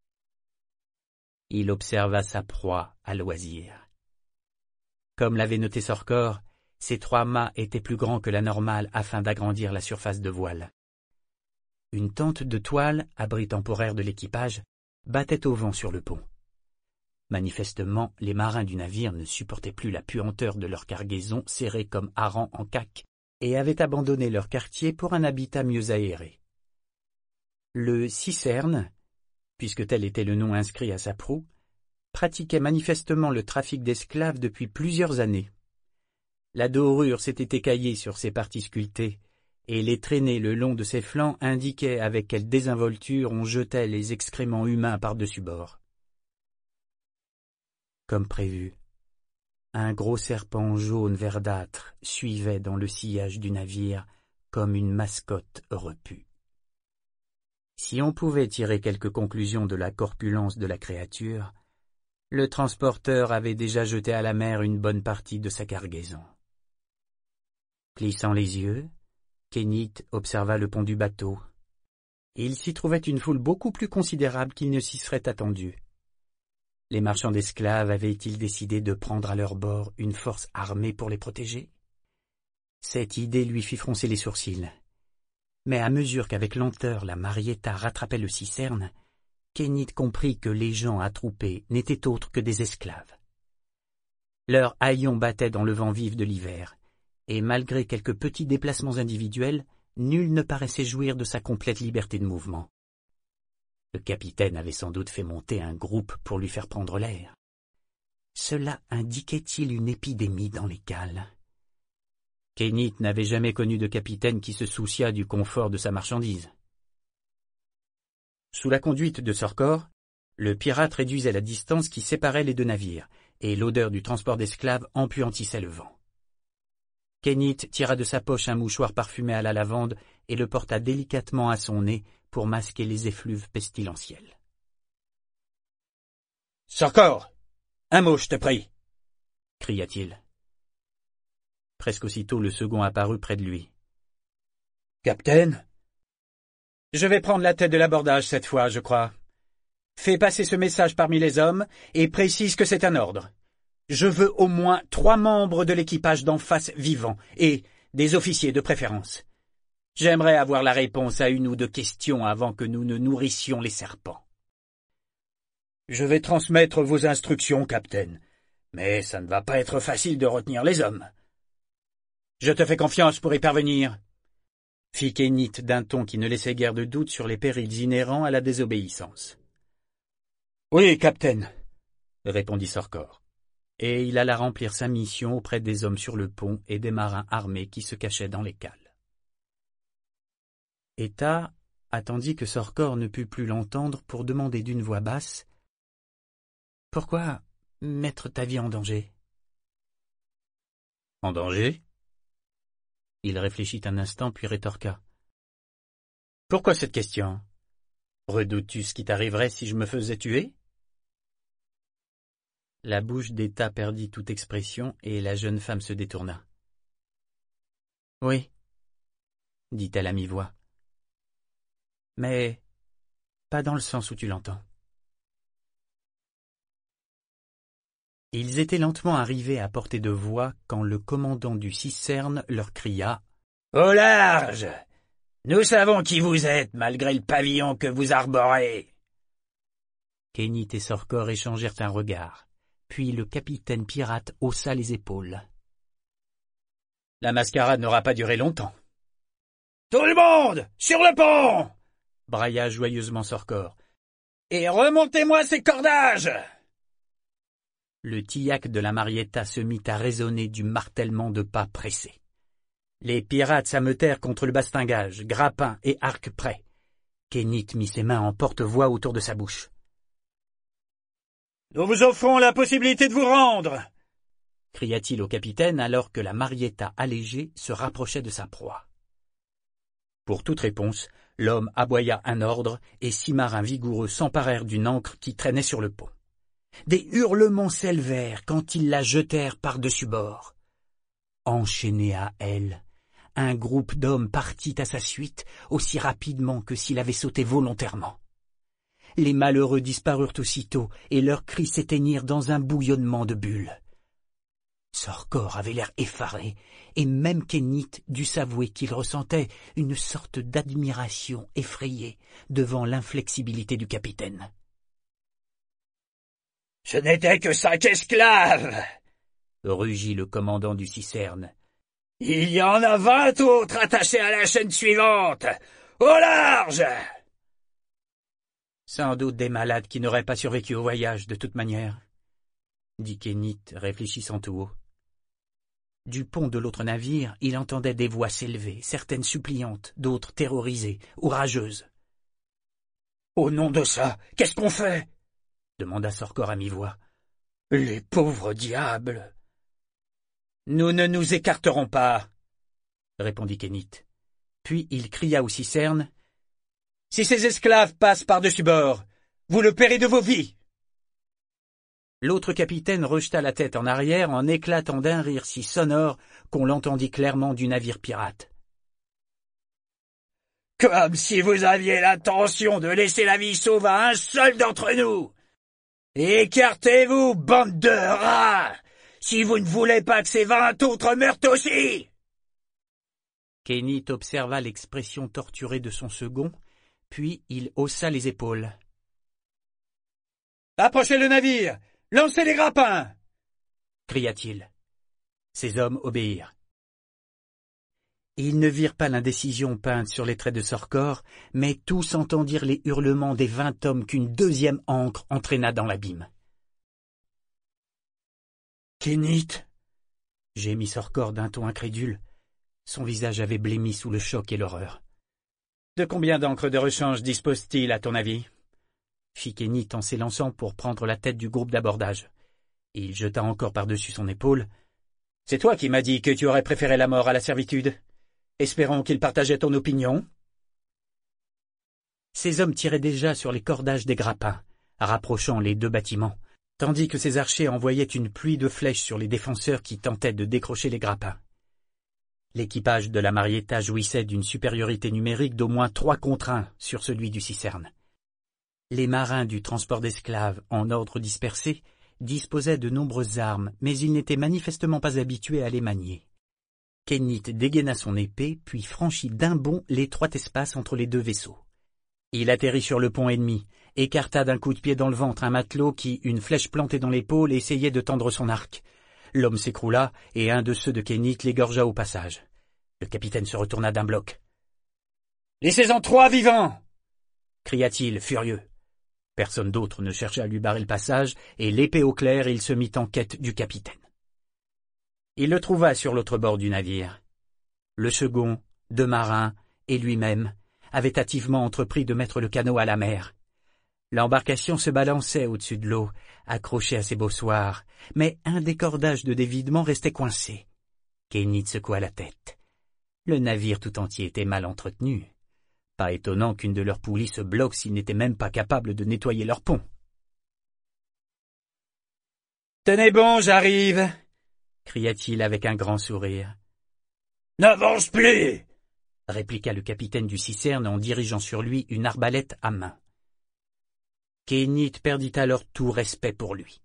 Il observa sa proie à loisir. Comme l'avait noté Sorcor, ces trois mâts étaient plus grands que la normale afin d'agrandir la surface de voile. Une tente de toile, abri temporaire de l'équipage, battait au vent sur le pont. Manifestement, les marins du navire ne supportaient plus la puanteur de leur cargaison serrée comme harengs en caque et avaient abandonné leur quartier pour un habitat mieux aéré. Le Cicerne, puisque tel était le nom inscrit à sa proue, pratiquait manifestement le trafic d'esclaves depuis plusieurs années. La dorure s'était écaillée sur ses parties sculptées, et les traînées le long de ses flancs indiquaient avec quelle désinvolture on jetait les excréments humains par-dessus bord. Comme prévu, un gros serpent jaune verdâtre suivait dans le sillage du navire comme une mascotte repue. Si on pouvait tirer quelques conclusions de la corpulence de la créature, le transporteur avait déjà jeté à la mer une bonne partie de sa cargaison. Plissant les yeux, Kenneth observa le pont du bateau. Il s'y trouvait une foule beaucoup plus considérable qu'il ne s'y serait attendu. Les marchands d'esclaves avaient-ils décidé de prendre à leur bord une force armée pour les protéger? Cette idée lui fit froncer les sourcils. Mais à mesure qu'avec lenteur la Marietta rattrapait le Cicerne, Kenneth comprit que les gens attroupés n'étaient autres que des esclaves. Leurs haillons battaient dans le vent vif de l'hiver, et malgré quelques petits déplacements individuels, nul ne paraissait jouir de sa complète liberté de mouvement. Le capitaine avait sans doute fait monter un groupe pour lui faire prendre l'air. Cela indiquait-il une épidémie dans les cales? Kenneth n'avait jamais connu de capitaine qui se souciât du confort de sa marchandise. Sous la conduite de Sorcor, le pirate réduisait la distance qui séparait les deux navires, et l'odeur du transport d'esclaves empuantissait le vent. Kenneth tira de sa poche un mouchoir parfumé à la lavande et le porta délicatement à son nez pour masquer les effluves pestilentiels. Sorkor, un mot, je te prie, cria-t-il. Presque aussitôt, le second apparut près de lui. Capitaine, je vais prendre la tête de l'abordage cette fois, je crois. Fais passer ce message parmi les hommes et précise que c'est un ordre. Je veux au moins trois membres de l'équipage d'en face vivants et des officiers de préférence. J'aimerais avoir la réponse à une ou deux questions avant que nous ne nourrissions les serpents. Je vais transmettre vos instructions, capitaine, mais ça ne va pas être facile de retenir les hommes. Je te fais confiance pour y parvenir, fit Kénit d'un ton qui ne laissait guère de doute sur les périls inhérents à la désobéissance. Oui, capitaine, répondit Sorkor, et il alla remplir sa mission auprès des hommes sur le pont et des marins armés qui se cachaient dans les cales. Eta attendit que Sorkor ne pût plus l'entendre pour demander d'une voix basse « Pourquoi mettre ta vie en danger ?» « En danger ?» Il réfléchit un instant puis rétorqua. « Pourquoi cette question? Redoutes-tu ce qui t'arriverait si je me faisais tuer ?» La bouche d'Eta perdit toute expression et la jeune femme se détourna. « Oui, » dit-elle à mi-voix. « Mais pas dans le sens où tu l'entends. » Ils étaient lentement arrivés à portée de voix quand le commandant du Cicerne leur cria « Au large! Nous savons qui vous êtes, malgré le pavillon que vous arborez. » Kénit et Sorkor échangèrent un regard, puis le capitaine pirate haussa les épaules. « La mascarade n'aura pas duré longtemps. »« Tout le monde, sur le pont !» brailla joyeusement Sorkor. « Et remontez-moi ces cordages !» Le tillac de la Marietta se mit à résonner du martèlement de pas pressés. Les pirates s'ameutèrent contre le bastingage, grappins et arcs prêts. Kénit mit ses mains en porte-voix autour de sa bouche. « Nous vous offrons la possibilité de vous rendre !» cria-t-il au capitaine alors que la Marietta allégée se rapprochait de sa proie. Pour toute réponse, l'homme aboya un ordre et six marins vigoureux s'emparèrent d'une ancre qui traînait sur le pont. Des hurlements s'élevèrent quand ils la jetèrent par-dessus bord. Enchaîné à elle, un groupe d'hommes partit à sa suite aussi rapidement que s'il avait sauté volontairement. Les malheureux disparurent aussitôt et leurs cris s'éteignirent dans un bouillonnement de bulles. Sorkor avait l'air effaré, et même Kénit dut s'avouer qu'il ressentait une sorte d'admiration effrayée devant l'inflexibilité du capitaine. « Ce n'était que cinq esclaves !» rugit le commandant du Cicerne. « Il y en a vingt autres attachés à la chaîne suivante. Au large !» Sans doute des malades qui n'auraient pas survécu au voyage de toute manière, dit Kénit, réfléchissant tout haut. Du pont de l'autre navire, il entendait des voix s'élever, certaines suppliantes, d'autres terrorisées ou rageuses. « Au nom de ça, qu'est-ce qu'on fait ?» demanda Sorkor à mi-voix. « Les pauvres diables !»« Nous ne nous écarterons pas, » répondit Kénit. Puis il cria au Cicerne. « Si ces esclaves passent par-dessus bord, vous le paierez de vos vies !» L'autre capitaine rejeta la tête en arrière en éclatant d'un rire si sonore qu'on l'entendit clairement du navire pirate. « Comme si vous aviez l'intention de laisser la vie sauve à un seul d'entre nous ! Écartez-vous, bande de rats, si vous ne voulez pas que ces vingt autres meurent aussi !» Kénit observa l'expression torturée de son second, puis il haussa les épaules. « Approchez le navire! Lancez les grappins !» cria-t-il. Ses hommes obéirent. Ils ne virent pas l'indécision peinte sur les traits de Sorkor, mais tous entendirent les hurlements des vingt hommes qu'une deuxième ancre entraîna dans l'abîme. « Kénit !» gémit Sorkor d'un ton incrédule. Son visage avait blêmi sous le choc et l'horreur. « De combien d'ancres de rechange dispose-t-il, à ton avis ?» fit Kénit en s'élançant pour prendre la tête du groupe d'abordage. Il jeta encore par-dessus son épaule. « C'est toi qui m'as dit que tu aurais préféré la mort à la servitude. Espérons qu'il partageait ton opinion. » Ces hommes tiraient déjà sur les cordages des grappins, rapprochant les deux bâtiments, tandis que ses archers envoyaient une pluie de flèches sur les défenseurs qui tentaient de décrocher les grappins. L'équipage de la Marietta jouissait d'une supériorité numérique d'au moins trois contre un sur celui du Cicerne. Les marins du transport d'esclaves, en ordre dispersé, disposaient de nombreuses armes, mais ils n'étaient manifestement pas habitués à les manier. Kenneth dégaina son épée, puis franchit d'un bond l'étroit espace entre les deux vaisseaux. Il atterrit sur le pont ennemi, écarta d'un coup de pied dans le ventre un matelot qui, une flèche plantée dans l'épaule, essayait de tendre son arc. L'homme s'écroula, et un de ceux de Kenneth l'égorgea au passage. Le capitaine se retourna d'un bloc. « Laissez-en trois vivants !» cria-t-il, furieux. Personne d'autre ne chercha à lui barrer le passage, et l'épée au clair, il se mit en quête du capitaine. Il le trouva sur l'autre bord du navire. Le second, deux marins, et lui-même, avaient hâtivement entrepris de mettre le canot à la mer. L'embarcation se balançait au-dessus de l'eau, accrochée à ses bossoirs, mais un des cordages de dévidement restait coincé. Kenneth secoua la tête. Le navire tout entier était mal entretenu. Pas étonnant qu'une de leurs poulies se bloque s'ils n'étaient même pas capables de nettoyer leur pont. « Tenez bon, j'arrive !» cria-t-il avec un grand sourire. « N'avance plus !» répliqua le capitaine du Cicerne en dirigeant sur lui une arbalète à main. Kenneth perdit alors tout respect pour lui.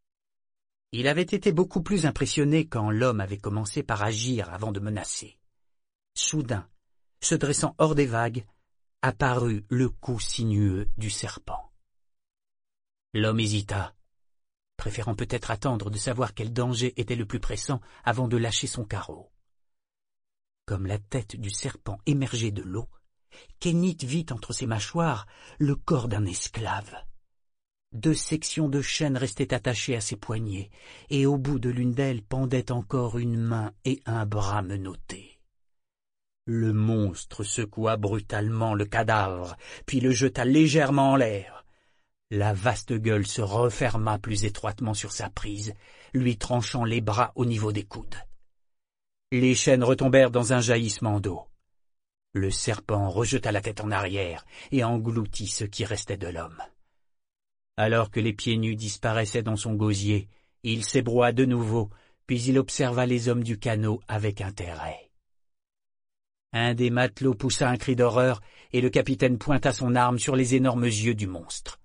Il avait été beaucoup plus impressionné quand l'homme avait commencé par agir avant de menacer. Soudain, se dressant hors des vagues, apparut le cou sinueux du serpent. L'homme hésita, préférant peut-être attendre de savoir quel danger était le plus pressant avant de lâcher son carreau. Comme la tête du serpent émergeait de l'eau, Kenneth vit entre ses mâchoires le corps d'un esclave. Deux sections de chaîne restaient attachées à ses poignets, et au bout de l'une d'elles pendait encore une main et un bras menottés. Le monstre secoua brutalement le cadavre, puis le jeta légèrement en l'air. La vaste gueule se referma plus étroitement sur sa prise, lui tranchant les bras au niveau des coudes. Les chaînes retombèrent dans un jaillissement d'eau. Le serpent rejeta la tête en arrière et engloutit ce qui restait de l'homme. Alors que les pieds nus disparaissaient dans son gosier, il s'ébroua de nouveau, puis il observa les hommes du canot avec intérêt. Un des matelots poussa un cri d'horreur et le capitaine pointa son arme sur les énormes yeux du monstre.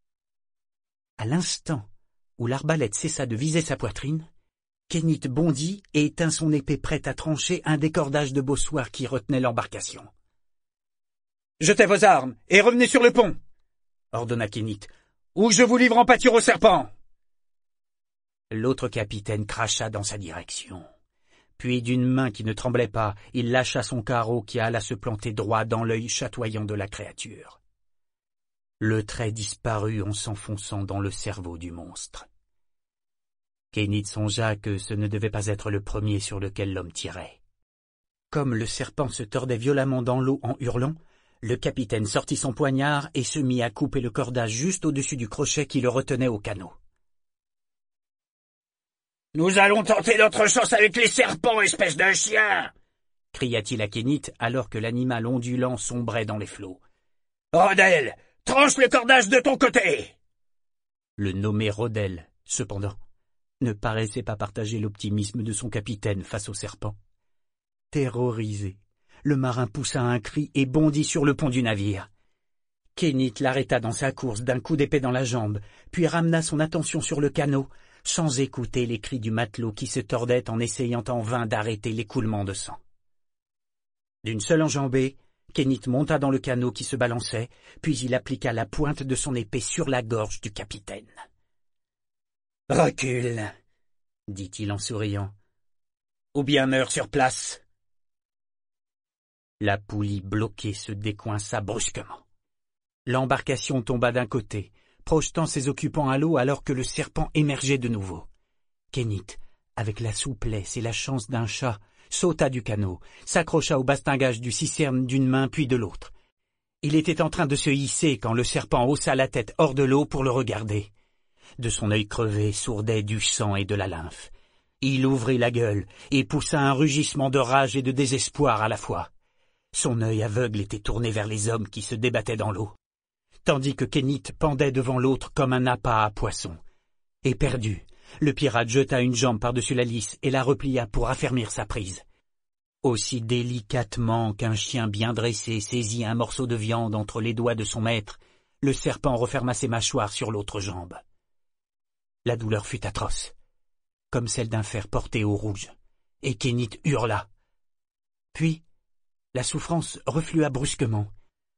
À l'instant où l'arbalète cessa de viser sa poitrine, Kenneth bondit et tint son épée prête à trancher un des cordages de bossoirs qui retenaient l'embarcation. « Jetez vos armes et revenez sur le pont !» ordonna Kenneth. « Ou je vous livre en pâture au serpent !» L'autre capitaine cracha dans sa direction. Puis d'une main qui ne tremblait pas, il lâcha son carreau qui alla se planter droit dans l'œil chatoyant de la créature. Le trait disparut en s'enfonçant dans le cerveau du monstre. Kenneth songea que ce ne devait pas être le premier sur lequel l'homme tirait. Comme le serpent se tordait violemment dans l'eau en hurlant, le capitaine sortit son poignard et se mit à couper le cordage juste au-dessus du crochet qui le retenait au canot. « Nous allons tenter notre chance avec les serpents, espèce de chien !» cria-t-il à Kenneth alors que l'animal ondulant sombrait dans les flots. « Rodel, tranche le cordage de ton côté !» Le nommé Rodel, cependant, ne paraissait pas partager l'optimisme de son capitaine face au serpent. Terrorisé, le marin poussa un cri et bondit sur le pont du navire. Kenneth l'arrêta dans sa course d'un coup d'épée dans la jambe, puis ramena son attention sur le canot, sans écouter les cris du matelot qui se tordait en essayant en vain d'arrêter l'écoulement de sang. D'une seule enjambée, Kenneth monta dans le canot qui se balançait, puis il appliqua la pointe de son épée sur la gorge du capitaine. « Recule, » dit-il en souriant, « ou bien meurs sur place. » La poulie bloquée se décoinça brusquement. L'embarcation tomba d'un côté, projetant ses occupants à l'eau alors que le serpent émergeait de nouveau. Kenneth, avec la souplesse et la chance d'un chat, sauta du canot, s'accrocha au bastingage du Cicerne d'une main puis de l'autre. Il était en train de se hisser quand le serpent haussa la tête hors de l'eau pour le regarder. De son œil crevé sourdait du sang et de la lymphe. Il ouvrit la gueule et poussa un rugissement de rage et de désespoir à la fois. Son œil aveugle était tourné vers les hommes qui se débattaient dans l'eau, tandis que Kenneth pendait devant l'autre comme un appât à poisson. Éperdu, le pirate jeta une jambe par-dessus la lisse et la replia pour affermir sa prise. Aussi délicatement qu'un chien bien dressé saisit un morceau de viande entre les doigts de son maître, le serpent referma ses mâchoires sur l'autre jambe. La douleur fut atroce, comme celle d'un fer porté au rouge, et Kénit hurla. Puis, la souffrance reflua brusquement.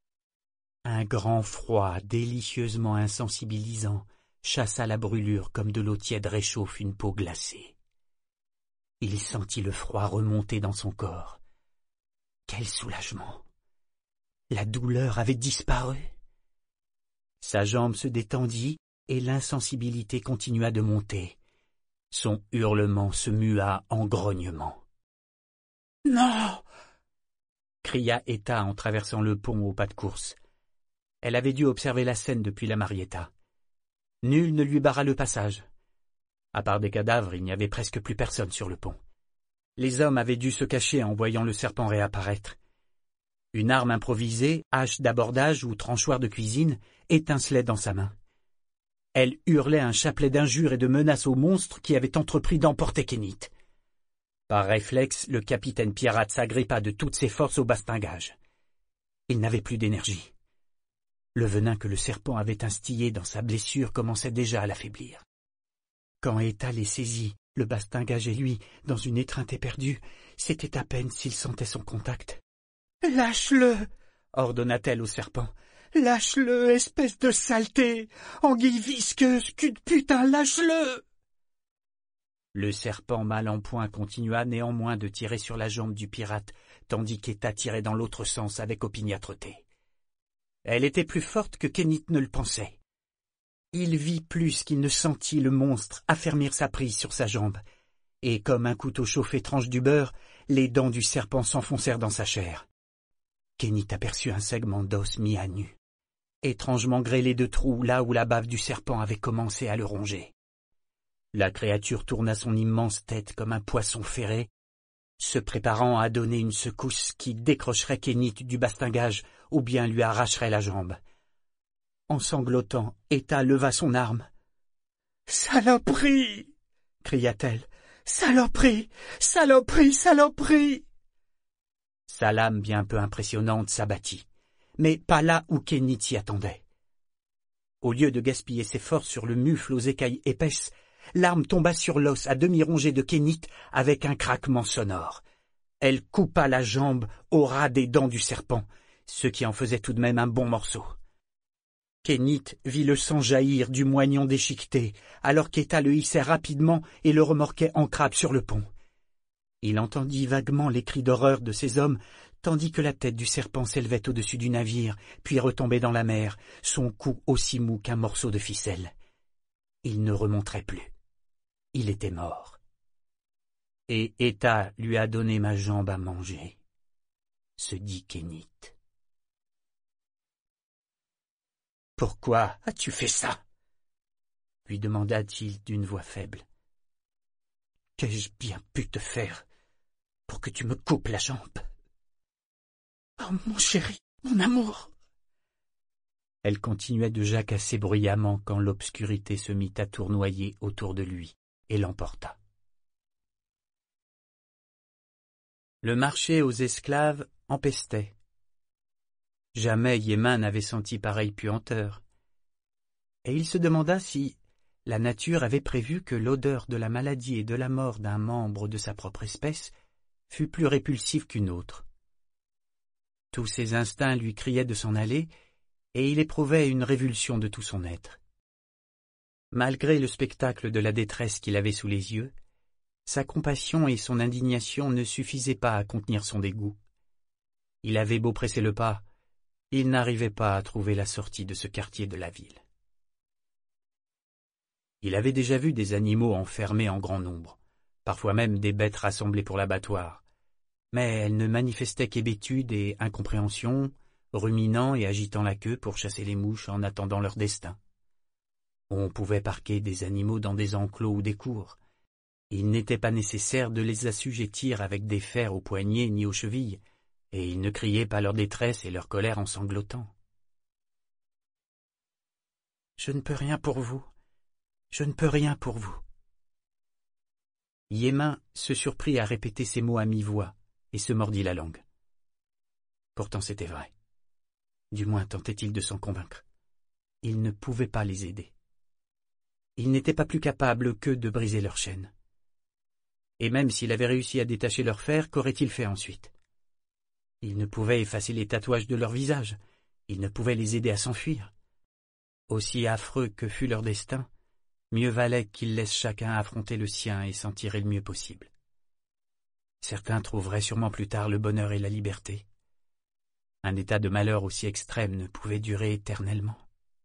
Un grand froid délicieusement insensibilisant chassa la brûlure comme de l'eau tiède réchauffe une peau glacée. Il sentit le froid remonter dans son corps. Quel soulagement! La douleur avait disparu. Sa jambe se détendit et l'insensibilité continua de monter. Son hurlement se mua en grognement. « Non !» cria Etta en traversant le pont au pas de course. Elle avait dû observer la scène depuis la Marietta. Nul ne lui barra le passage. À part des cadavres, il n'y avait presque plus personne sur le pont. Les hommes avaient dû se cacher en voyant le serpent réapparaître. Une arme improvisée, hache d'abordage ou tranchoir de cuisine, étincelait dans sa main. Elle hurlait un chapelet d'injures et de menaces au monstre qui avait entrepris d'emporter Kénit. Par réflexe, le capitaine pirate s'agrippa de toutes ses forces au bastingage. Il n'avait plus d'énergie. Le venin que le serpent avait instillé dans sa blessure commençait déjà à l'affaiblir. Quand Etta les saisit, le bastingage et lui, dans une étreinte éperdue, c'était à peine s'il sentait son contact. « Lâche-le » ordonna-t-elle au serpent. « Lâche-le, espèce de saleté! Anguille visqueuse, cul de putain, lâche-le » Le serpent mal en point continua néanmoins de tirer sur la jambe du pirate, tandis qu'Etta tirait dans l'autre sens avec opiniâtreté. Elle était plus forte que Kénit ne le pensait. Il vit plus qu'il ne sentit le monstre affermir sa prise sur sa jambe, et comme un couteau chauffé tranche du beurre, les dents du serpent s'enfoncèrent dans sa chair. Kénit aperçut un segment d'os mis à nu, étrangement grêlé de trous là où la bave du serpent avait commencé à le ronger. La créature tourna son immense tête comme un poisson ferré, se préparant à donner une secousse qui décrocherait Kénit du bastingage ou bien lui arracherait la jambe. En sanglotant, Etta leva son arme. « Saloperie !» cria-t-elle. « Saloperie ! Saloperie ! Saloperie !» Sa lame bien peu impressionnante s'abattit, mais pas là où Kénit s'y attendait. Au lieu de gaspiller ses forces sur le mufle aux écailles épaisses, l'arme tomba sur l'os à demi rongé de Kénit avec un craquement sonore. Elle coupa la jambe au ras des dents du serpent, ce qui en faisait tout de même un bon morceau. Kénit vit le sang jaillir du moignon déchiqueté, alors qu'Etta le hissait rapidement et le remorquait en crabe sur le pont. Il entendit vaguement les cris d'horreur de ces hommes, tandis que la tête du serpent s'élevait au-dessus du navire, puis retombait dans la mer, son cou aussi mou qu'un morceau de ficelle. Il ne remonterait plus. Il était mort. Et Etta lui a donné ma jambe à manger, se dit Kénit. « Pourquoi as-tu fait ça ?» lui demanda-t-il d'une voix faible. « Qu'ai-je bien pu te faire pour que tu me coupes la jambe ?»« Oh, mon chéri, mon amour !» Elle continuait de jacasser bruyamment quand l'obscurité se mit à tournoyer autour de lui et l'emporta. Le marché aux esclaves empestait. Jamais Yémin n'avait senti pareille puanteur. Et il se demanda si la nature avait prévu que l'odeur de la maladie et de la mort d'un membre de sa propre espèce fût plus répulsive qu'une autre. Tous ses instincts lui criaient de s'en aller, et il éprouvait une révulsion de tout son être. Malgré le spectacle de la détresse qu'il avait sous les yeux, sa compassion et son indignation ne suffisaient pas à contenir son dégoût. Il avait beau presser le pas, il n'arrivait pas à trouver la sortie de ce quartier de la ville. Il avait déjà vu des animaux enfermés en grand nombre, parfois même des bêtes rassemblées pour l'abattoir, mais elles ne manifestaient qu'hébétude et incompréhension, ruminant et agitant la queue pour chasser les mouches en attendant leur destin. On pouvait parquer des animaux dans des enclos ou des cours. Il n'était pas nécessaire de les assujettir avec des fers aux poignets ni aux chevilles, et ils ne criaient pas leur détresse et leur colère en sanglotant. « Je ne peux rien pour vous. Je ne peux rien pour vous. » Yémin se surprit à répéter ces mots à mi-voix et se mordit la langue. Pourtant c'était vrai. Du moins tentait-il de s'en convaincre. Il ne pouvait pas les aider. Il n'était pas plus capable qu'eux de briser leur chaîne. Et même s'il avait réussi à détacher leur fer, qu'aurait-il fait ensuite? Il ne pouvait effacer les tatouages de leur visage. Il ne pouvait les aider à s'enfuir. Aussi affreux que fût leur destin, mieux valait qu'ils laissent chacun affronter le sien et s'en tirer le mieux possible. Certains trouveraient sûrement plus tard le bonheur et la liberté. Un état de malheur aussi extrême ne pouvait durer éternellement.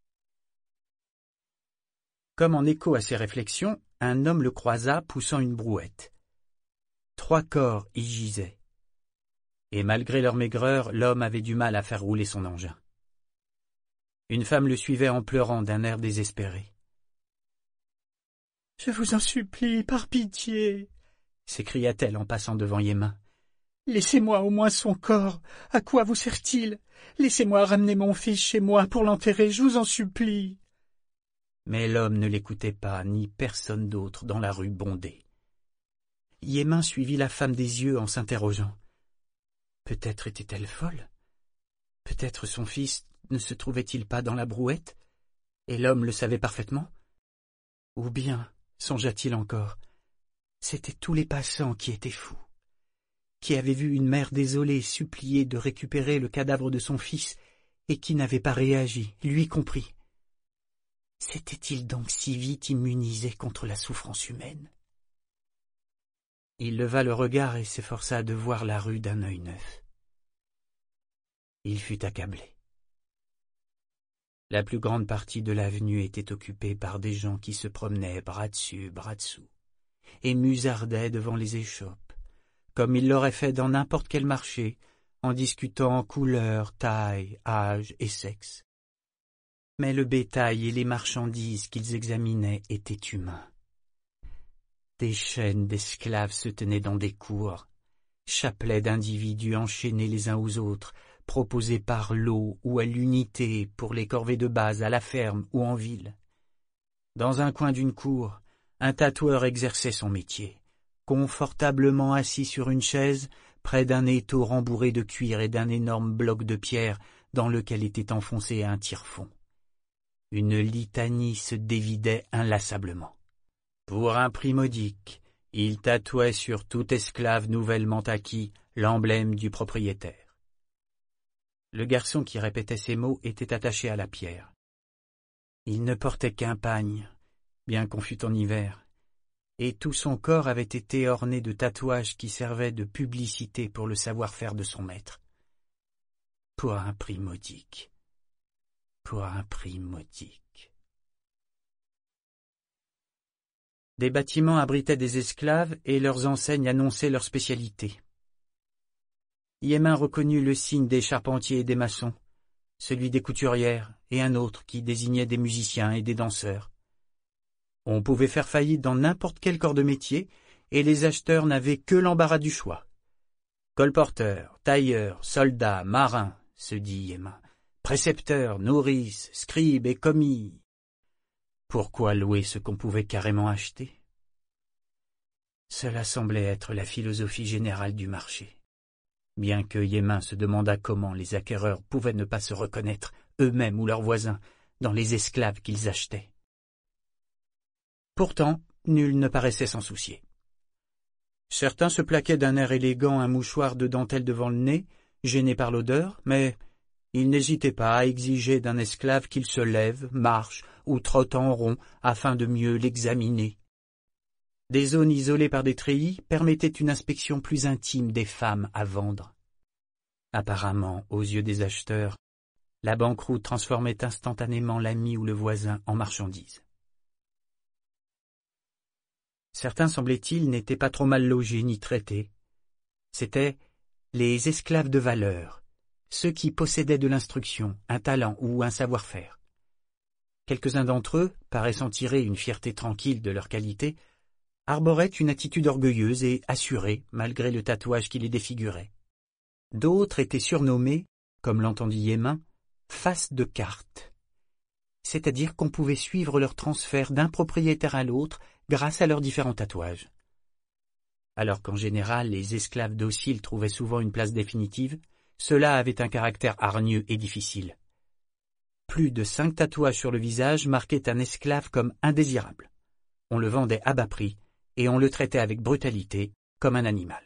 Comme en écho à ces réflexions, un homme le croisa poussant une brouette. Trois corps y gisaient. Et malgré leur maigreur, l'homme avait du mal à faire rouler son engin. Une femme le suivait en pleurant d'un air désespéré. « Je vous en supplie, par pitié !» s'écria-t-elle en passant devant Yémin. « Laissez-moi au moins son corps. À quoi vous sert-il? Laissez-moi ramener mon fils chez moi pour l'enterrer, je vous en supplie. » Mais l'homme ne l'écoutait pas, ni personne d'autre dans la rue bondée. Yémin suivit la femme des yeux en s'interrogeant. Peut-être était-elle folle? Peut-être son fils ne se trouvait-il pas dans la brouette? Et l'homme le savait parfaitement? Ou bien, songea-t-il encore, c'étaient tous les passants qui étaient fous, qui avaient vu une mère désolée supplier de récupérer le cadavre de son fils et qui n'avait pas réagi, lui compris. S'était-il donc si vite immunisé contre la souffrance humaine? Il leva le regard et s'efforça de voir la rue d'un œil neuf. Il fut accablé. La plus grande partie de l'avenue était occupée par des gens qui se promenaient bras dessus, bras dessous, et musardaient devant les échoppes, comme ils l'auraient fait dans n'importe quel marché, en discutant couleur, taille, âge et sexe. Mais le bétail et les marchandises qu'ils examinaient étaient humains. Des chaînes d'esclaves se tenaient dans des cours, chapelets d'individus enchaînés les uns aux autres, proposés par lot ou à l'unité pour les corvées de base à la ferme ou en ville. Dans un coin d'une cour, un tatoueur exerçait son métier, confortablement assis sur une chaise, près d'un étau rembourré de cuir et d'un énorme bloc de pierre dans lequel était enfoncé un tire-fond. Une litanie se dévidait inlassablement. Pour un prix modique, il tatouait sur tout esclave nouvellement acquis l'emblème du propriétaire. Le garçon qui répétait ces mots était attaché à la pierre. Il ne portait qu'un pagne, bien qu'on fût en hiver, et tout son corps avait été orné de tatouages qui servaient de publicité pour le savoir-faire de son maître. Pour un prix modique. Pour un prix modique. Des bâtiments abritaient des esclaves et leurs enseignes annonçaient leur spécialité. Yémin reconnut le signe des charpentiers et des maçons, celui des couturières et un autre qui désignait des musiciens et des danseurs. On pouvait faire faillite dans n'importe quel corps de métier et les acheteurs n'avaient que l'embarras du choix. Colporteurs, tailleurs, soldats, marins, se dit Yémin, précepteurs, nourrices, scribes et commis. Pourquoi louer ce qu'on pouvait carrément acheter? Cela semblait être la philosophie générale du marché. Bien que Yémin se demandât comment les acquéreurs pouvaient ne pas se reconnaître, eux-mêmes ou leurs voisins, dans les esclaves qu'ils achetaient. Pourtant, nul ne paraissait s'en soucier. Certains se plaquaient d'un air élégant un mouchoir de dentelle devant le nez, gênés par l'odeur, mais ils n'hésitaient pas à exiger d'un esclave qu'il se lève, marche ou trotte en rond afin de mieux l'examiner. Des zones isolées par des treillis permettaient une inspection plus intime des femmes à vendre. Apparemment, aux yeux des acheteurs, la banqueroute transformait instantanément l'ami ou le voisin en marchandise. Certains, semblait-il, n'étaient pas trop mal logés ni traités. C'étaient les esclaves de valeur, ceux qui possédaient de l'instruction, un talent ou un savoir-faire. Quelques-uns d'entre eux, paraissant tirer une fierté tranquille de leur qualité, arboraient une attitude orgueilleuse et assurée, malgré le tatouage qui les défigurait. D'autres étaient surnommés, comme l'entendit Yémin, face de carte. c'est-à-dire qu'on pouvait suivre leur transfert d'un propriétaire à l'autre grâce à leurs différents tatouages. Alors qu'en général les esclaves dociles trouvaient souvent une place définitive, ceux-là avaient un caractère hargneux et difficile. Plus de cinq tatouages sur le visage marquaient un esclave comme indésirable. On le vendait à bas prix et on le traitait avec brutalité comme un animal.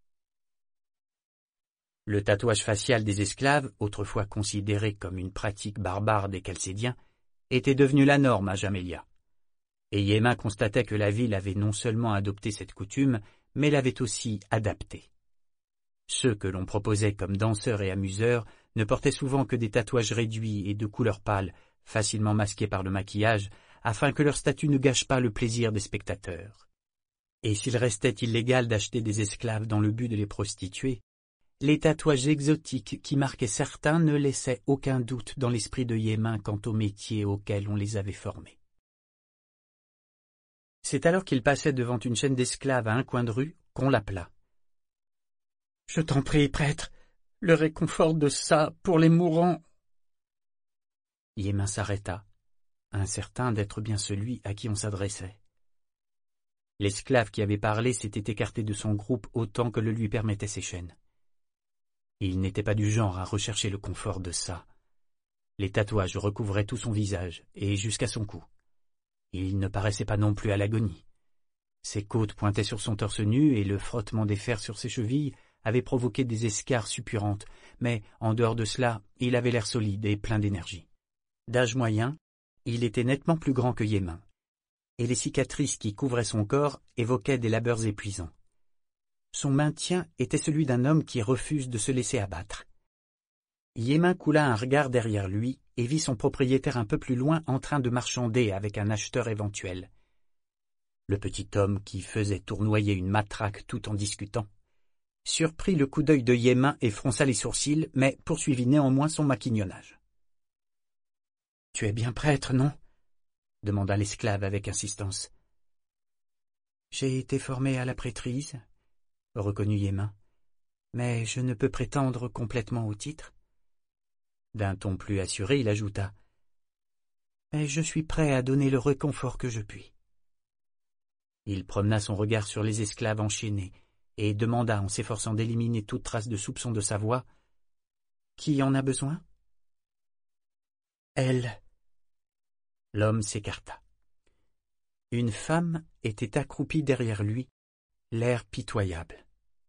Le tatouage facial des esclaves, autrefois considéré comme une pratique barbare des Chalcédiens, était devenu la norme à Jamélia. Et Yémin constatait que la ville avait non seulement adopté cette coutume, mais l'avait aussi adaptée. Ceux que l'on proposait comme danseurs et amuseurs ne portaient souvent que des tatouages réduits et de couleur pâle, facilement masqués par le maquillage, afin que leur statut ne gâche pas le plaisir des spectateurs. Et s'il restait illégal d'acheter des esclaves dans le but de les prostituer, les tatouages exotiques qui marquaient certains ne laissaient aucun doute dans l'esprit de Yémin quant au métier auquel on les avait formés. C'est alors qu'il passait devant une chaîne d'esclaves à un coin de rue qu'on l'appela. « Je t'en prie, prêtre, le réconfort de ça pour les mourants. » Yémin s'arrêta, incertain d'être bien celui à qui on s'adressait. L'esclave qui avait parlé s'était écarté de son groupe autant que le lui permettaient ses chaînes. Il n'était pas du genre à rechercher le confort de ça. Les tatouages recouvraient tout son visage, et jusqu'à son cou. Il ne paraissait pas non plus à l'agonie. Ses côtes pointaient sur son torse nu et le frottement des fers sur ses chevilles avait provoqué des escarres suppurantes, mais en dehors de cela, il avait l'air solide et plein d'énergie. D'âge moyen, il était nettement plus grand que Yémin, et les cicatrices qui couvraient son corps évoquaient des labeurs épuisants. Son maintien était celui d'un homme qui refuse de se laisser abattre. Yémin coula un regard derrière lui et vit son propriétaire un peu plus loin en train de marchander avec un acheteur éventuel. Le petit homme, qui faisait tournoyer une matraque tout en discutant, surprit le coup d'œil de Yémin et fronça les sourcils, mais poursuivit néanmoins son maquignonnage. « Tu es bien prêtre, non » demanda l'esclave avec insistance. « J'ai été formé à la prêtrise, » reconnut Yémin, « mais je ne peux prétendre complètement au titre. » D'un ton plus assuré, il ajouta « Mais je suis prêt à donner le réconfort que je puis. » Il promena son regard sur les esclaves enchaînés et demanda, en s'efforçant d'éliminer toute trace de soupçon de sa voix, « Qui en a besoin ?»« Elle. » L'homme s'écarta. Une femme était accroupie derrière lui, l'air pitoyable.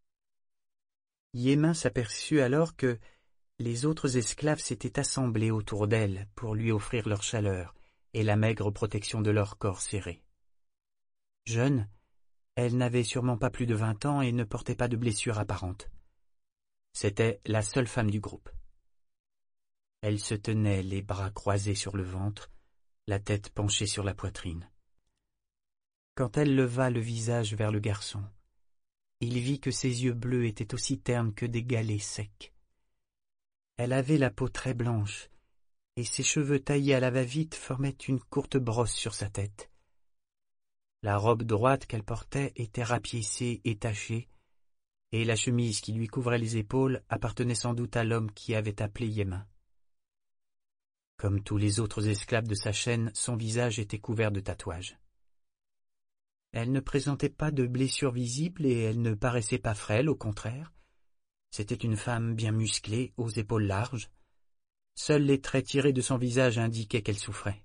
Yémin s'aperçut alors que les autres esclaves s'étaient assemblés autour d'elle pour lui offrir leur chaleur et la maigre protection de leur corps serré. Jeune, elle n'avait sûrement pas plus de vingt ans et ne portait pas de blessure apparente. C'était la seule femme du groupe. Elle se tenait les bras croisés sur le ventre, la tête penchée sur la poitrine. Quand elle leva le visage vers le garçon, il vit que ses yeux bleus étaient aussi ternes que des galets secs. Elle avait la peau très blanche, et ses cheveux taillés à la va-vite formaient une courte brosse sur sa tête. La robe droite qu'elle portait était rapiécée et tachée, et la chemise qui lui couvrait les épaules appartenait sans doute à l'homme qui avait appelé Yémin. Comme tous les autres esclaves de sa chaîne, son visage était couvert de tatouages. Elle ne présentait pas de blessures visibles et elle ne paraissait pas frêle, au contraire. C'était une femme bien musclée, aux épaules larges. Seuls les traits tirés de son visage indiquaient qu'elle souffrait.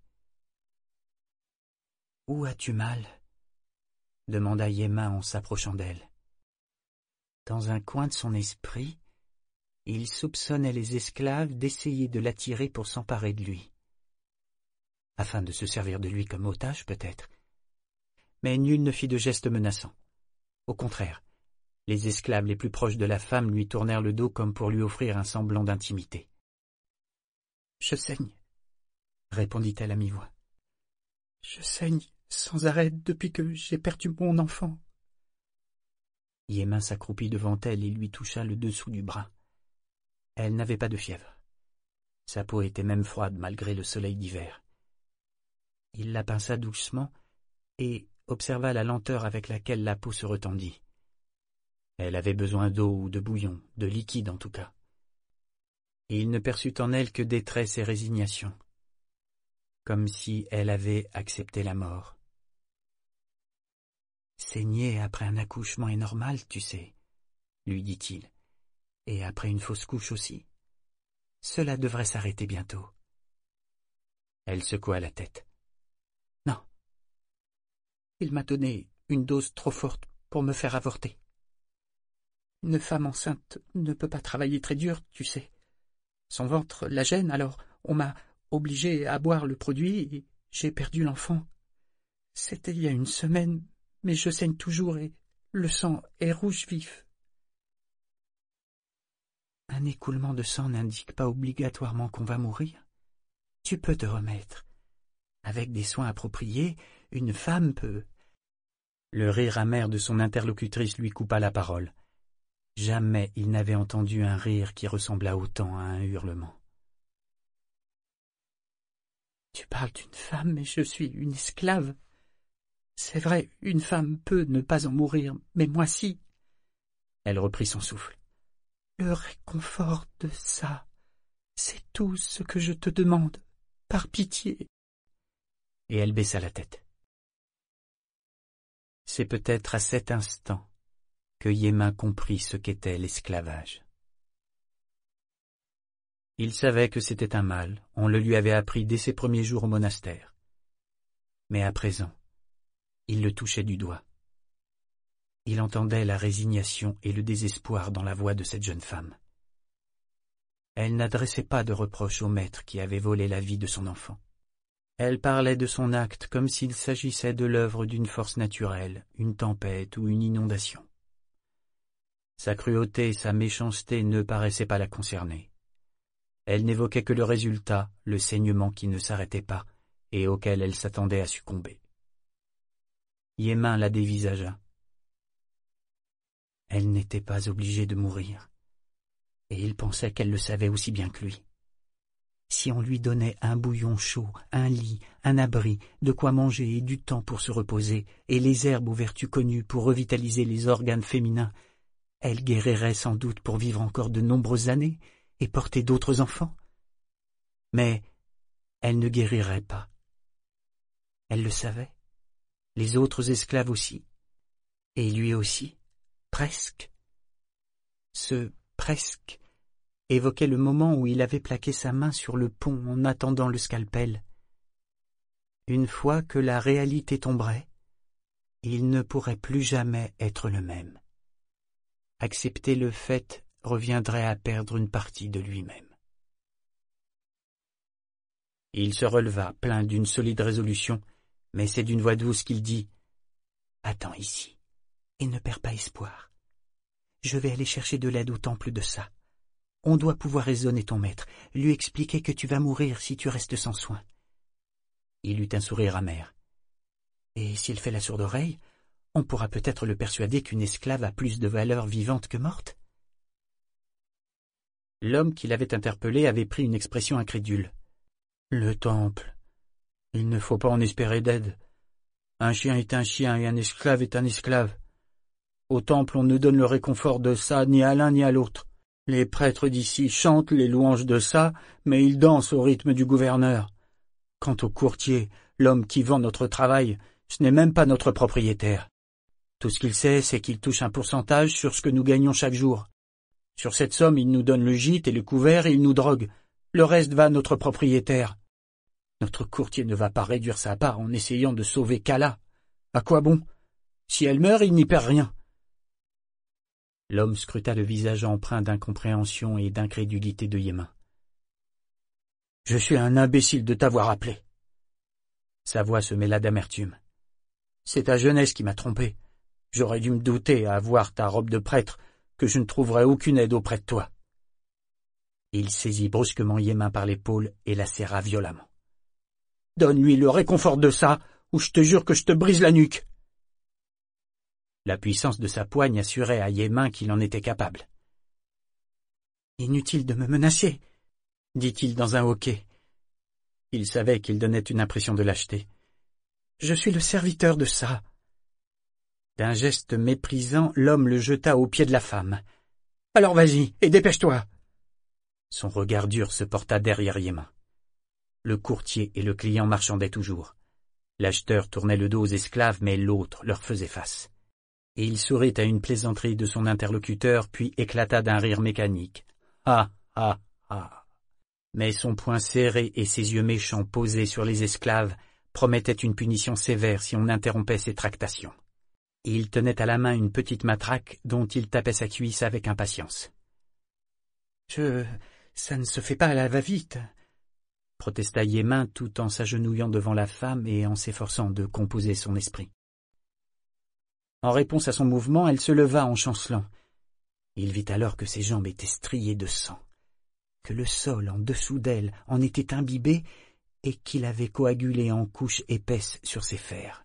« Où as-tu mal ?» demanda Yémin en s'approchant d'elle. Dans un coin de son esprit, il soupçonnait les esclaves d'essayer de l'attirer pour s'emparer de lui. Afin de se servir de lui comme otage, peut-être. Mais nul ne fit de geste menaçant. Au contraire, les esclaves les plus proches de la femme lui tournèrent le dos comme pour lui offrir un semblant d'intimité. « Je saigne, » répondit-elle à mi-voix. « Je saigne sans arrêt depuis que j'ai perdu mon enfant. » Yémin s'accroupit devant elle et lui toucha le dessous du bras. Elle n'avait pas de fièvre. Sa peau était même froide malgré le soleil d'hiver. Il la pinça doucement et observa la lenteur avec laquelle la peau se retendit. Elle avait besoin d'eau ou de bouillon, de liquide en tout cas. Et il ne perçut en elle que détresse et résignation. comme si elle avait accepté la mort. « Saigner après un accouchement est normal, tu sais, » lui dit-il, « et après une fausse couche aussi. Cela devrait s'arrêter bientôt. » Elle secoua la tête. « Non. Il m'a donné une dose trop forte pour me faire avorter. Une femme enceinte ne peut pas travailler très dur, tu sais. Son ventre la gêne, alors on m'a obligé à boire le produit et j'ai perdu l'enfant. C'était il y a une semaine, mais je saigne toujours et le sang est rouge vif. » Un écoulement de sang n'indique pas obligatoirement qu'on va mourir. Tu peux te remettre. Avec des soins appropriés, une femme peut... Le rire amer de son interlocutrice lui coupa la parole. Jamais il n'avait entendu un rire qui ressemblât autant à un hurlement. « Tu parles d'une femme, mais je suis une esclave. C'est vrai, une femme peut ne pas en mourir, mais moi si. » Elle reprit son souffle. « Le réconfort de ça, c'est tout ce que je te demande, par pitié. » Et elle baissa la tête. C'est peut-être à cet instant que Yémin comprit ce qu'était l'esclavage. Il savait que c'était un mal, on le lui avait appris dès ses premiers jours au monastère. Mais à présent, il le touchait du doigt. Il entendait la résignation et le désespoir dans la voix de cette jeune femme. Elle n'adressait pas de reproches au maître qui avait volé la vie de son enfant. Elle parlait de son acte comme s'il s'agissait de l'œuvre d'une force naturelle, une tempête ou une inondation. Sa cruauté et sa méchanceté ne paraissaient pas la concerner. Elle n'évoquait que le résultat, le saignement qui ne s'arrêtait pas et auquel elle s'attendait à succomber. Yémin la dévisagea. Elle n'était pas obligée de mourir, et il pensait qu'elle le savait aussi bien que lui. Si on lui donnait un bouillon chaud, un lit, un abri, de quoi manger et du temps pour se reposer, et les herbes aux vertus connues pour revitaliser les organes féminins, elle guérirait sans doute pour vivre encore de nombreuses années et porter d'autres enfants. Mais elle ne guérirait pas. Elle le savait, les autres esclaves aussi, et lui aussi, presque. Ce presque évoquait le moment où il avait plaqué sa main sur le pont en attendant le scalpel. Une fois que la réalité tomberait, il ne pourrait plus jamais être le même. Accepter le fait reviendrait à perdre une partie de lui-même. Il se releva, plein d'une solide résolution, mais c'est d'une voix douce qu'il dit « Attends ici, et ne perds pas espoir. Je vais aller chercher de l'aide au temple de ça. On doit pouvoir raisonner ton maître, lui expliquer que tu vas mourir si tu restes sans soin. » Il eut un sourire amer. « Et s'il fait la sourde oreille, on pourra peut-être le persuader qu'une esclave a plus de valeur vivante que morte. » L'homme qui l'avait interpellé avait pris une expression incrédule. « Le temple. Il ne faut pas en espérer d'aide. Un chien est un chien et un esclave est un esclave. Au temple, on ne donne le réconfort de ça ni à l'un ni à l'autre. Les prêtres d'ici chantent les louanges de ça, mais ils dansent au rythme du gouverneur. Quant au courtier, l'homme qui vend notre travail, ce n'est même pas notre propriétaire. Tout ce qu'il sait, c'est qu'il touche un pourcentage sur ce que nous gagnons chaque jour. Sur cette somme, il nous donne le gîte et le couvert et il nous drogue. Le reste va à notre propriétaire. Notre courtier ne va pas réduire sa part en essayant de sauver Kala. À quoi bon? Si elle meurt, il n'y perd rien. » L'homme scruta le visage empreint d'incompréhension et d'incrédulité de Yémin. « Je suis un imbécile de t'avoir appelé. » Sa voix se mêla d'amertume. « C'est ta jeunesse qui m'a trompé. J'aurais dû me douter à voir ta robe de prêtre que je ne trouverais aucune aide auprès de toi. » Il saisit brusquement Yémin par l'épaule et la serra violemment. « Donne-lui le réconfort de ça, ou je te jure que je te brise la nuque. » La puissance de sa poigne assurait à Yémin qu'il en était capable. « Inutile de me menacer, » dit-il dans un hoquet. Il savait qu'il donnait une impression de lâcheté. « Je suis le serviteur de ça. » D'un geste méprisant, l'homme le jeta aux pieds de la femme. « Alors vas-y, et dépêche-toi !» Son regard dur se porta derrière Yémin. Le courtier et le client marchandaient toujours. L'acheteur tournait le dos aux esclaves, mais l'autre leur faisait face. Et il sourit à une plaisanterie de son interlocuteur, puis éclata d'un rire mécanique. Ah, ah, ah. Mais son poing serré et ses yeux méchants posés sur les esclaves promettaient une punition sévère si on interrompait ses tractations. Il tenait à la main une petite matraque dont il tapait sa cuisse avec impatience. « Je... ça ne se fait pas à la va-vite », protesta Yémin tout en s'agenouillant devant la femme et en s'efforçant de composer son esprit. En réponse à son mouvement, elle se leva en chancelant. Il vit alors que ses jambes étaient striées de sang, que le sol en dessous d'elle en était imbibé et qu'il avait coagulé en couches épaisses sur ses fers.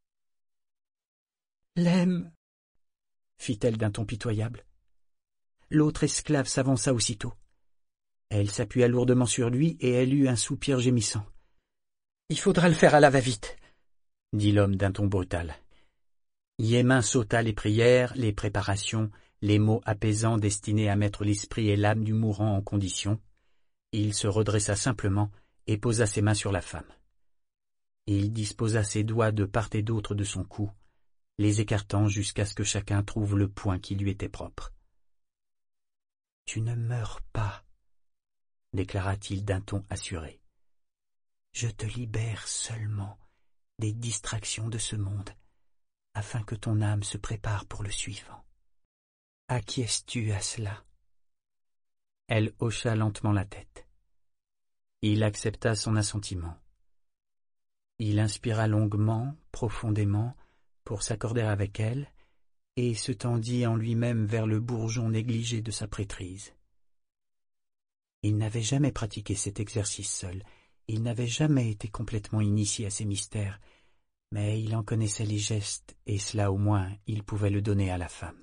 « Lem !» fit-elle d'un ton pitoyable. L'autre esclave s'avança aussitôt. Elle s'appuya lourdement sur lui et elle eut un soupir gémissant. « Il faudra le faire à la va-vite !» dit l'homme d'un ton brutal. Yémin sauta les prières, les préparations, les mots apaisants destinés à mettre l'esprit et l'âme du mourant en condition. Il se redressa simplement et posa ses mains sur la femme. Il disposa ses doigts de part et d'autre de son cou, les écartant jusqu'à ce que chacun trouve le point qui lui était propre. « Tu ne meurs pas !» déclara-t-il d'un ton assuré. « Je te libère seulement des distractions de ce monde, afin que ton âme se prépare pour le suivant. Acquiesces-tu à cela ?» Elle hocha lentement la tête. Il accepta son assentiment. Il inspira longuement, profondément, pour s'accorder avec elle, et se tendit en lui-même vers le bourgeon négligé de sa prêtrise. Il n'avait jamais pratiqué cet exercice seul, il n'avait jamais été complètement initié à ces mystères, mais il en connaissait les gestes, et cela au moins il pouvait le donner à la femme.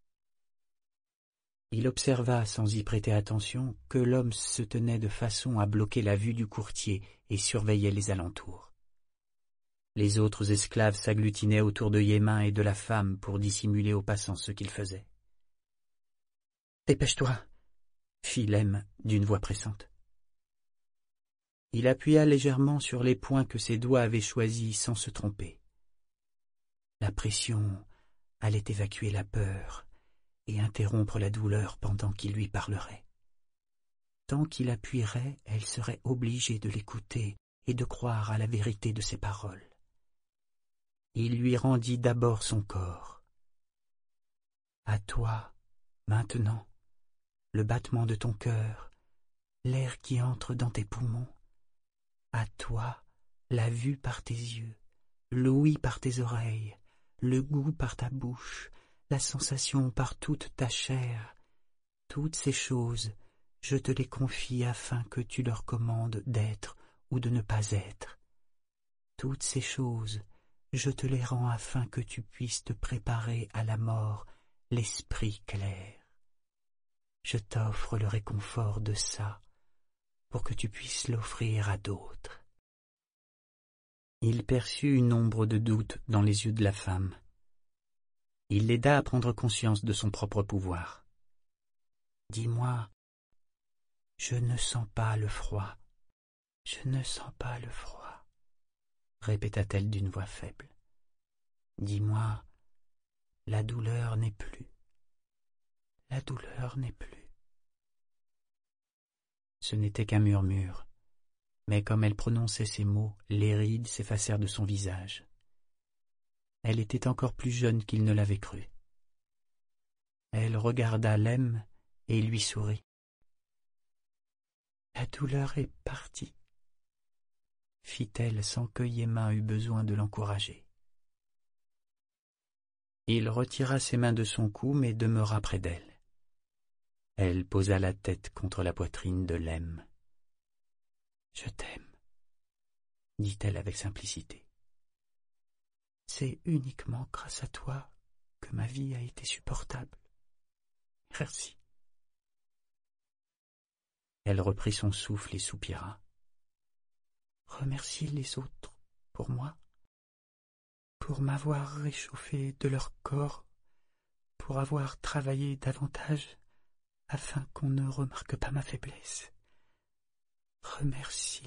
Il observa, sans y prêter attention, que l'homme se tenait de façon à bloquer la vue du courtier et surveillait les alentours. Les autres esclaves s'agglutinaient autour de Yémin et de la femme pour dissimuler aux passants ce qu'ils faisaient. « Dépêche-toi !» fit Lem d'une voix pressante. Il appuya légèrement sur les points que ses doigts avaient choisis sans se tromper. La pression allait évacuer la peur et interrompre la douleur pendant qu'il lui parlerait. Tant qu'il appuierait, elle serait obligée de l'écouter et de croire à la vérité de ses paroles. Il lui rendit d'abord son corps. À toi, maintenant, le battement de ton cœur, l'air qui entre dans tes poumons. À toi, la vue par tes yeux, l'ouïe par tes oreilles, le goût par ta bouche, la sensation par toute ta chair. Toutes ces choses, je te les confie afin que tu leur commandes d'être ou de ne pas être. Toutes ces choses, je te les rends afin que tu puisses te préparer à la mort, l'esprit clair. Je t'offre le réconfort de ça, pour que tu puisses l'offrir à d'autres. » Il perçut une ombre de doute dans les yeux de la femme. Il l'aida à prendre conscience de son propre pouvoir. « Dis-moi, je ne sens pas le froid, je ne sens pas le froid, » répéta-t-elle d'une voix faible. « Dis-moi, la douleur n'est plus, la douleur n'est plus. » Ce n'était qu'un murmure, mais comme elle prononçait ces mots, les rides s'effacèrent de son visage. Elle était encore plus jeune qu'il ne l'avait cru. Elle regarda Lem et lui sourit. « La douleur est partie, » fit-elle sans que Yémin eût besoin de l'encourager. Il retira ses mains de son cou, mais demeura près d'elle. Elle posa la tête contre la poitrine de Lem. « Je t'aime, » dit-elle avec simplicité. « C'est uniquement grâce à toi que ma vie a été supportable. Merci. » Elle reprit son souffle et soupira. « Remercie les autres pour moi, pour m'avoir réchauffé de leur corps, pour avoir travaillé davantage, afin qu'on ne remarque pas ma faiblesse. Remercie-les. »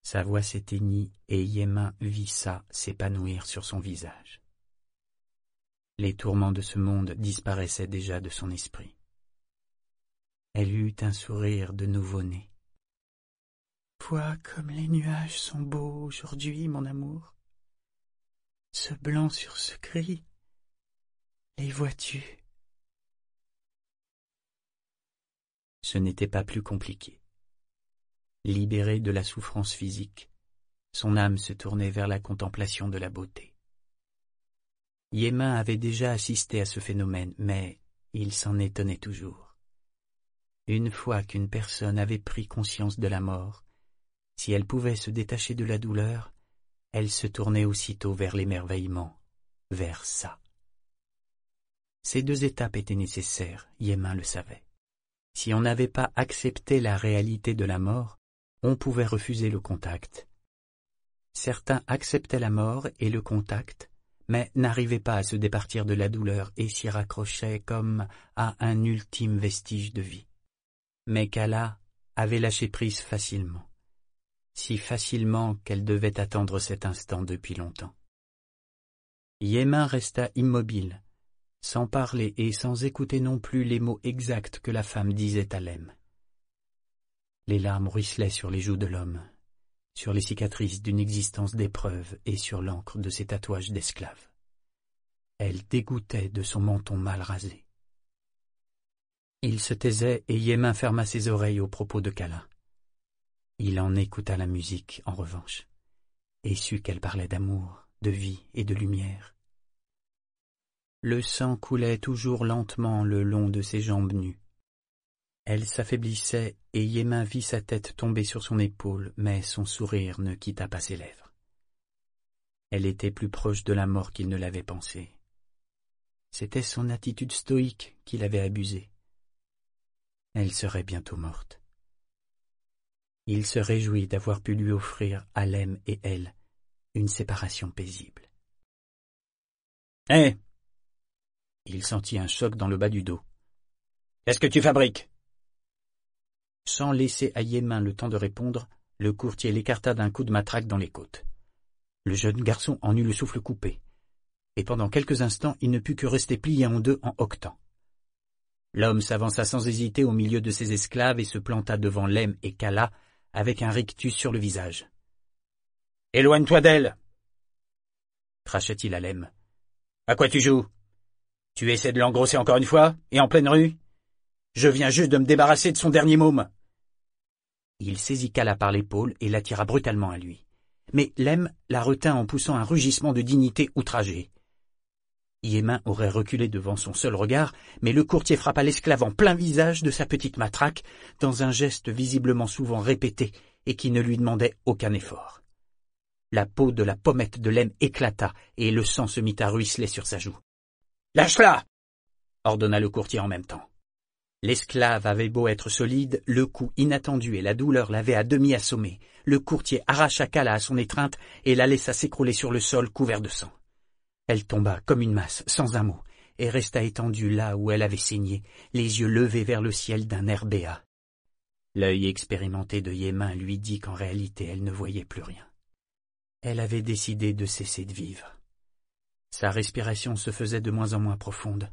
Sa voix s'éteignit et Yémin vit ça s'épanouir sur son visage. Les tourments de ce monde disparaissaient déjà de son esprit. Elle eut un sourire de nouveau-né. « Vois comme les nuages sont beaux aujourd'hui, mon amour. Ce blanc sur ce gris, les vois-tu » Ce n'était pas plus compliqué. Libérée de la souffrance physique, son âme se tournait vers la contemplation de la beauté. Yémin avait déjà assisté à ce phénomène, mais il s'en étonnait toujours. Une fois qu'une personne avait pris conscience de la mort, si elle pouvait se détacher de la douleur, elle se tournait aussitôt vers l'émerveillement, vers ça. Ces deux étapes étaient nécessaires, Yémin le savait. Si on n'avait pas accepté la réalité de la mort, on pouvait refuser le contact. Certains acceptaient la mort et le contact, mais n'arrivaient pas à se départir de la douleur et s'y raccrochaient comme à un ultime vestige de vie. Mais Kala avait lâché prise facilement, si facilement qu'elle devait attendre cet instant depuis longtemps. Yémin resta immobile, sans parler et sans écouter non plus les mots exacts que la femme disait à Lem. Les larmes ruisselaient sur les joues de l'homme, sur les cicatrices d'une existence d'épreuve et sur l'encre de ses tatouages d'esclave. Elle dégoûtait de son menton mal rasé. Il se taisait et Yémin ferma ses oreilles aux propos de Kala. Il en écouta la musique, en revanche, et sut qu'elle parlait d'amour, de vie et de lumière. Le sang coulait toujours lentement le long de ses jambes nues. Elle s'affaiblissait et Yémin vit sa tête tomber sur son épaule, mais son sourire ne quitta pas ses lèvres. Elle était plus proche de la mort qu'il ne l'avait pensé. C'était son attitude stoïque qui l'avait abusée. Elle serait bientôt morte. Il se réjouit d'avoir pu lui offrir, à Lem et elle, une séparation paisible. « Hé !» Il sentit un choc dans le bas du dos. « Qu'est-ce que tu fabriques ?» Sans laisser à Yémin le temps de répondre, le courtier l'écarta d'un coup de matraque dans les côtes. Le jeune garçon en eut le souffle coupé, et pendant quelques instants il ne put que rester plié en deux en hoquetant. L'homme s'avança sans hésiter au milieu de ses esclaves et se planta devant Lem et Kala avec un rictus sur le visage. « Éloigne-toi d'elle !» crachait-il à Lem. « À quoi tu joues ? Tu essaies de l'engrosser encore une fois, et en pleine rue ? Je viens juste de me débarrasser de son dernier môme. » Il saisit Kala par l'épaule et l'attira brutalement à lui. Mais Lem la retint en poussant un rugissement de dignité outragée. Yémin aurait reculé devant son seul regard, mais le courtier frappa l'esclave en plein visage de sa petite matraque, dans un geste visiblement souvent répété et qui ne lui demandait aucun effort. La peau de la pommette de Lem éclata et le sang se mit à ruisseler sur sa joue. « Lâche-la !» ordonna le courtier en même temps. L'esclave avait beau être solide, le coup inattendu et la douleur l'avaient à demi assommé. Le courtier arracha Kala à son étreinte et la laissa s'écrouler sur le sol couvert de sang. Elle tomba comme une masse, sans un mot, et resta étendue là où elle avait saigné, les yeux levés vers le ciel d'un air béat. L'œil expérimenté de Yémin lui dit qu'en réalité elle ne voyait plus rien. Elle avait décidé de cesser de vivre. Sa respiration se faisait de moins en moins profonde.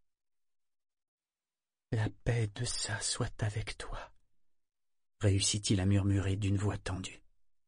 « La paix de ça soit avec toi », réussit-il à murmurer d'une voix tendue.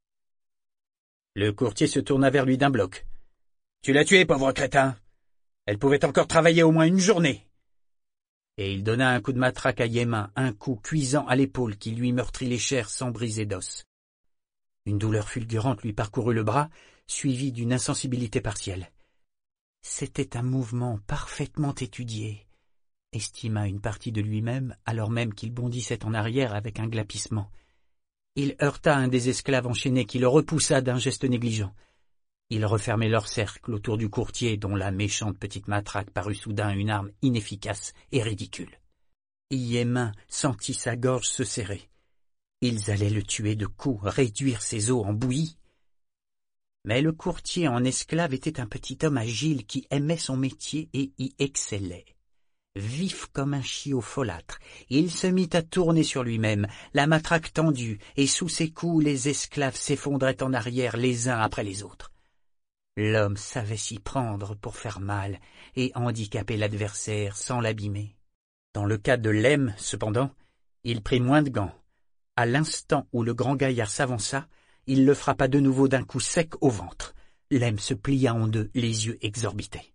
Le courtier se tourna vers lui d'un bloc. « Tu l'as tuée, pauvre crétin. Elle pouvait encore travailler au moins une journée. » Et il donna un coup de matraque à Yémin, un coup cuisant à l'épaule qui lui meurtrit les chairs sans briser d'os. Une douleur fulgurante lui parcourut le bras, suivie d'une insensibilité partielle. C'était un mouvement parfaitement étudié, estima une partie de lui-même, alors même qu'il bondissait en arrière avec un glapissement. Il heurta un des esclaves enchaînés qui le repoussa d'un geste négligent. Ils refermaient leur cercle autour du courtier dont la méchante petite matraque parut soudain une arme inefficace et ridicule. Yémin sentit sa gorge se serrer. Ils allaient le tuer de coups, réduire ses os en bouillie. Mais le courtier en esclave était un petit homme agile qui aimait son métier et y excellait. Vif comme un chiot folâtre, il se mit à tourner sur lui-même, la matraque tendue, et sous ses coups les esclaves s'effondraient en arrière les uns après les autres. L'homme savait s'y prendre pour faire mal et handicaper l'adversaire sans l'abîmer. Dans le cas de Lem, cependant, il prit moins de gants. À l'instant où le grand gaillard s'avança, il le frappa de nouveau d'un coup sec au ventre. Lem se plia en deux, les yeux exorbités.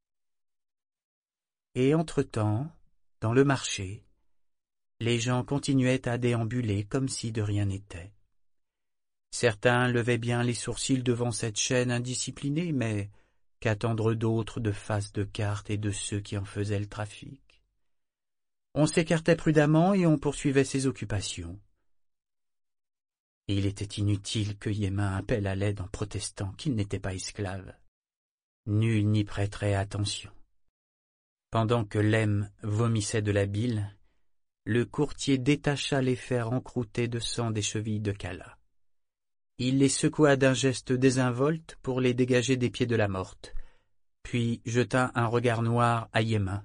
Et entre-temps, dans le marché, les gens continuaient à déambuler comme si de rien n'était. Certains levaient bien les sourcils devant cette chaîne indisciplinée, mais qu'attendre d'autres de face de cartes et de ceux qui en faisaient le trafic? On s'écartait prudemment et on poursuivait ses occupations. Il était inutile que Yémin appelle à l'aide en protestant qu'il n'était pas esclave. Nul n'y prêterait attention. Pendant que Lem vomissait de la bile, le courtier détacha les fers encroutés de sang des chevilles de Kala. Il les secoua d'un geste désinvolte pour les dégager des pieds de la morte, puis jeta un regard noir à Yémin.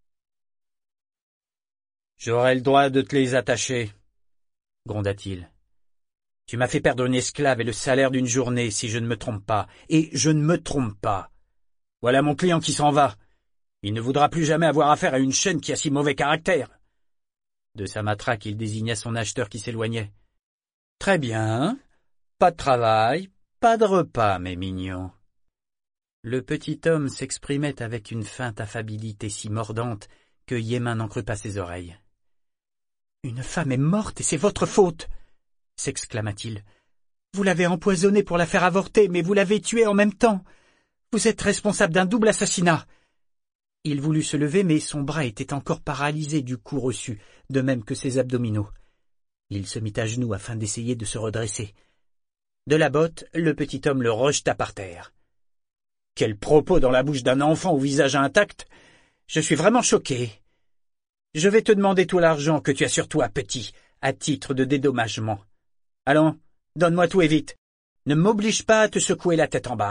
« J'aurai le droit de te les attacher, » gronda-t-il. « Tu m'as fait perdre une esclave et le salaire d'une journée, si je ne me trompe pas, et je ne me trompe pas. Voilà mon client qui s'en va. Il ne voudra plus jamais avoir affaire à une chaîne qui a si mauvais caractère. » De sa matraque, il désigna son acheteur qui s'éloignait. « Très bien. Pas de travail, pas de repas, mes mignons. » Le petit homme s'exprimait avec une feinte affabilité si mordante que Yémin n'en crut pas ses oreilles. « Une femme est morte et c'est votre faute !» s'exclama-t-il. « Vous l'avez empoisonnée pour la faire avorter, mais vous l'avez tuée en même temps. Vous êtes responsable d'un double assassinat. » Il voulut se lever, mais son bras était encore paralysé du coup reçu, de même que ses abdominaux. Il se mit à genoux afin d'essayer de se redresser. De la botte, le petit homme le rejeta par terre. « Quel propos dans la bouche d'un enfant au visage intact! Je suis vraiment choqué. Je vais te demander tout l'argent que tu as sur toi, petit, à titre de dédommagement. Allons, donne-moi tout et vite. Ne m'oblige pas à te secouer la tête en bas. »«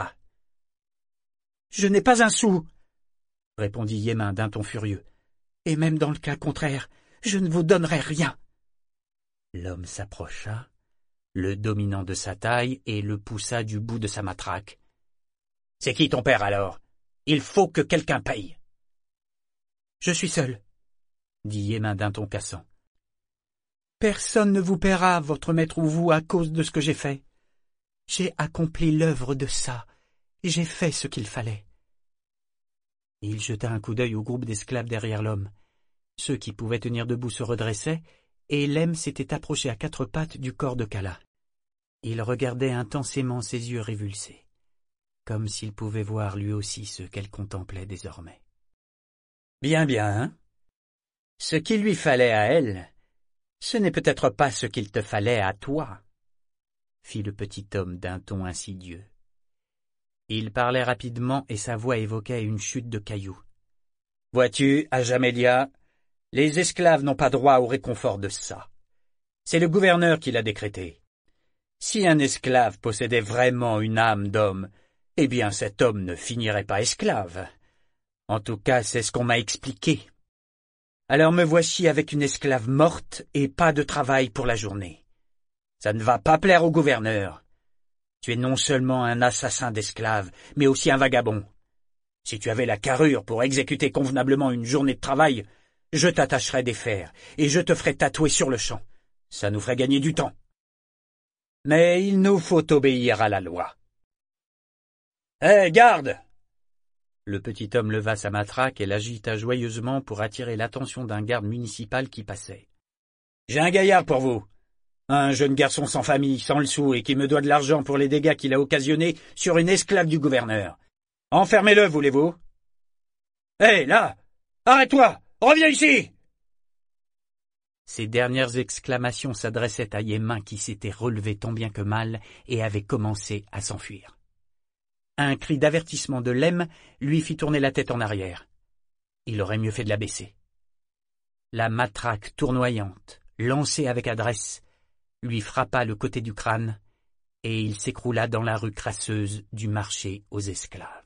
Je n'ai pas un sou !» répondit Yémin d'un ton furieux. « Et même dans le cas contraire, je ne vous donnerai rien. » L'homme s'approcha, le dominant de sa taille, et le poussa du bout de sa matraque. « C'est qui ton père alors? Il faut que quelqu'un paye. »« Je suis seul, » dit Yémin d'un ton cassant. « Personne ne vous paiera, votre maître ou vous, à cause de ce que j'ai fait. J'ai accompli l'œuvre de ça, et j'ai fait ce qu'il fallait. » Il jeta un coup d'œil au groupe d'esclaves derrière l'homme. Ceux qui pouvaient tenir debout se redressaient, et Lem s'était approché à quatre pattes du corps de Kala. Il regardait intensément ses yeux révulsés, comme s'il pouvait voir lui aussi ce qu'elle contemplait désormais. « Bien, bien. Ce qu'il lui fallait à elle, ce n'est peut-être pas ce qu'il te fallait à toi, » fit le petit homme d'un ton insidieux. Il parlait rapidement et sa voix évoquait une chute de cailloux. « Vois-tu, Ajamélia, les esclaves n'ont pas droit au réconfort de ça. C'est le gouverneur qui l'a décrété. Si un esclave possédait vraiment une âme d'homme, eh bien cet homme ne finirait pas esclave. En tout cas, c'est ce qu'on m'a expliqué. Alors me voici avec une esclave morte et pas de travail pour la journée. Ça ne va pas plaire au gouverneur. Tu es non seulement un assassin d'esclaves, mais aussi un vagabond. Si tu avais la carrure pour exécuter convenablement une journée de travail, je t'attacherais des fers et je te ferais tatouer sur le champ. Ça nous ferait gagner du temps. Mais il nous faut obéir à la loi. »« Hé, hey, garde !» Le petit homme leva sa matraque et l'agita joyeusement pour attirer l'attention d'un garde municipal qui passait. « J'ai un gaillard pour vous. Un jeune garçon sans famille, sans le sou, et qui me doit de l'argent pour les dégâts qu'il a occasionnés sur une esclave du gouverneur. Enfermez-le, voulez-vous? Hé, hey, là! Arrête-toi! Reviens ici! » Ces dernières exclamations s'adressaient à Yémin qui s'était relevé tant bien que mal et avait commencé à s'enfuir. Un cri d'avertissement de Lem lui fit tourner la tête en arrière. Il aurait mieux fait de la baisser. La matraque tournoyante, lancée avec adresse, lui frappa le côté du crâne, et il s'écroula dans la rue crasseuse du marché aux esclaves.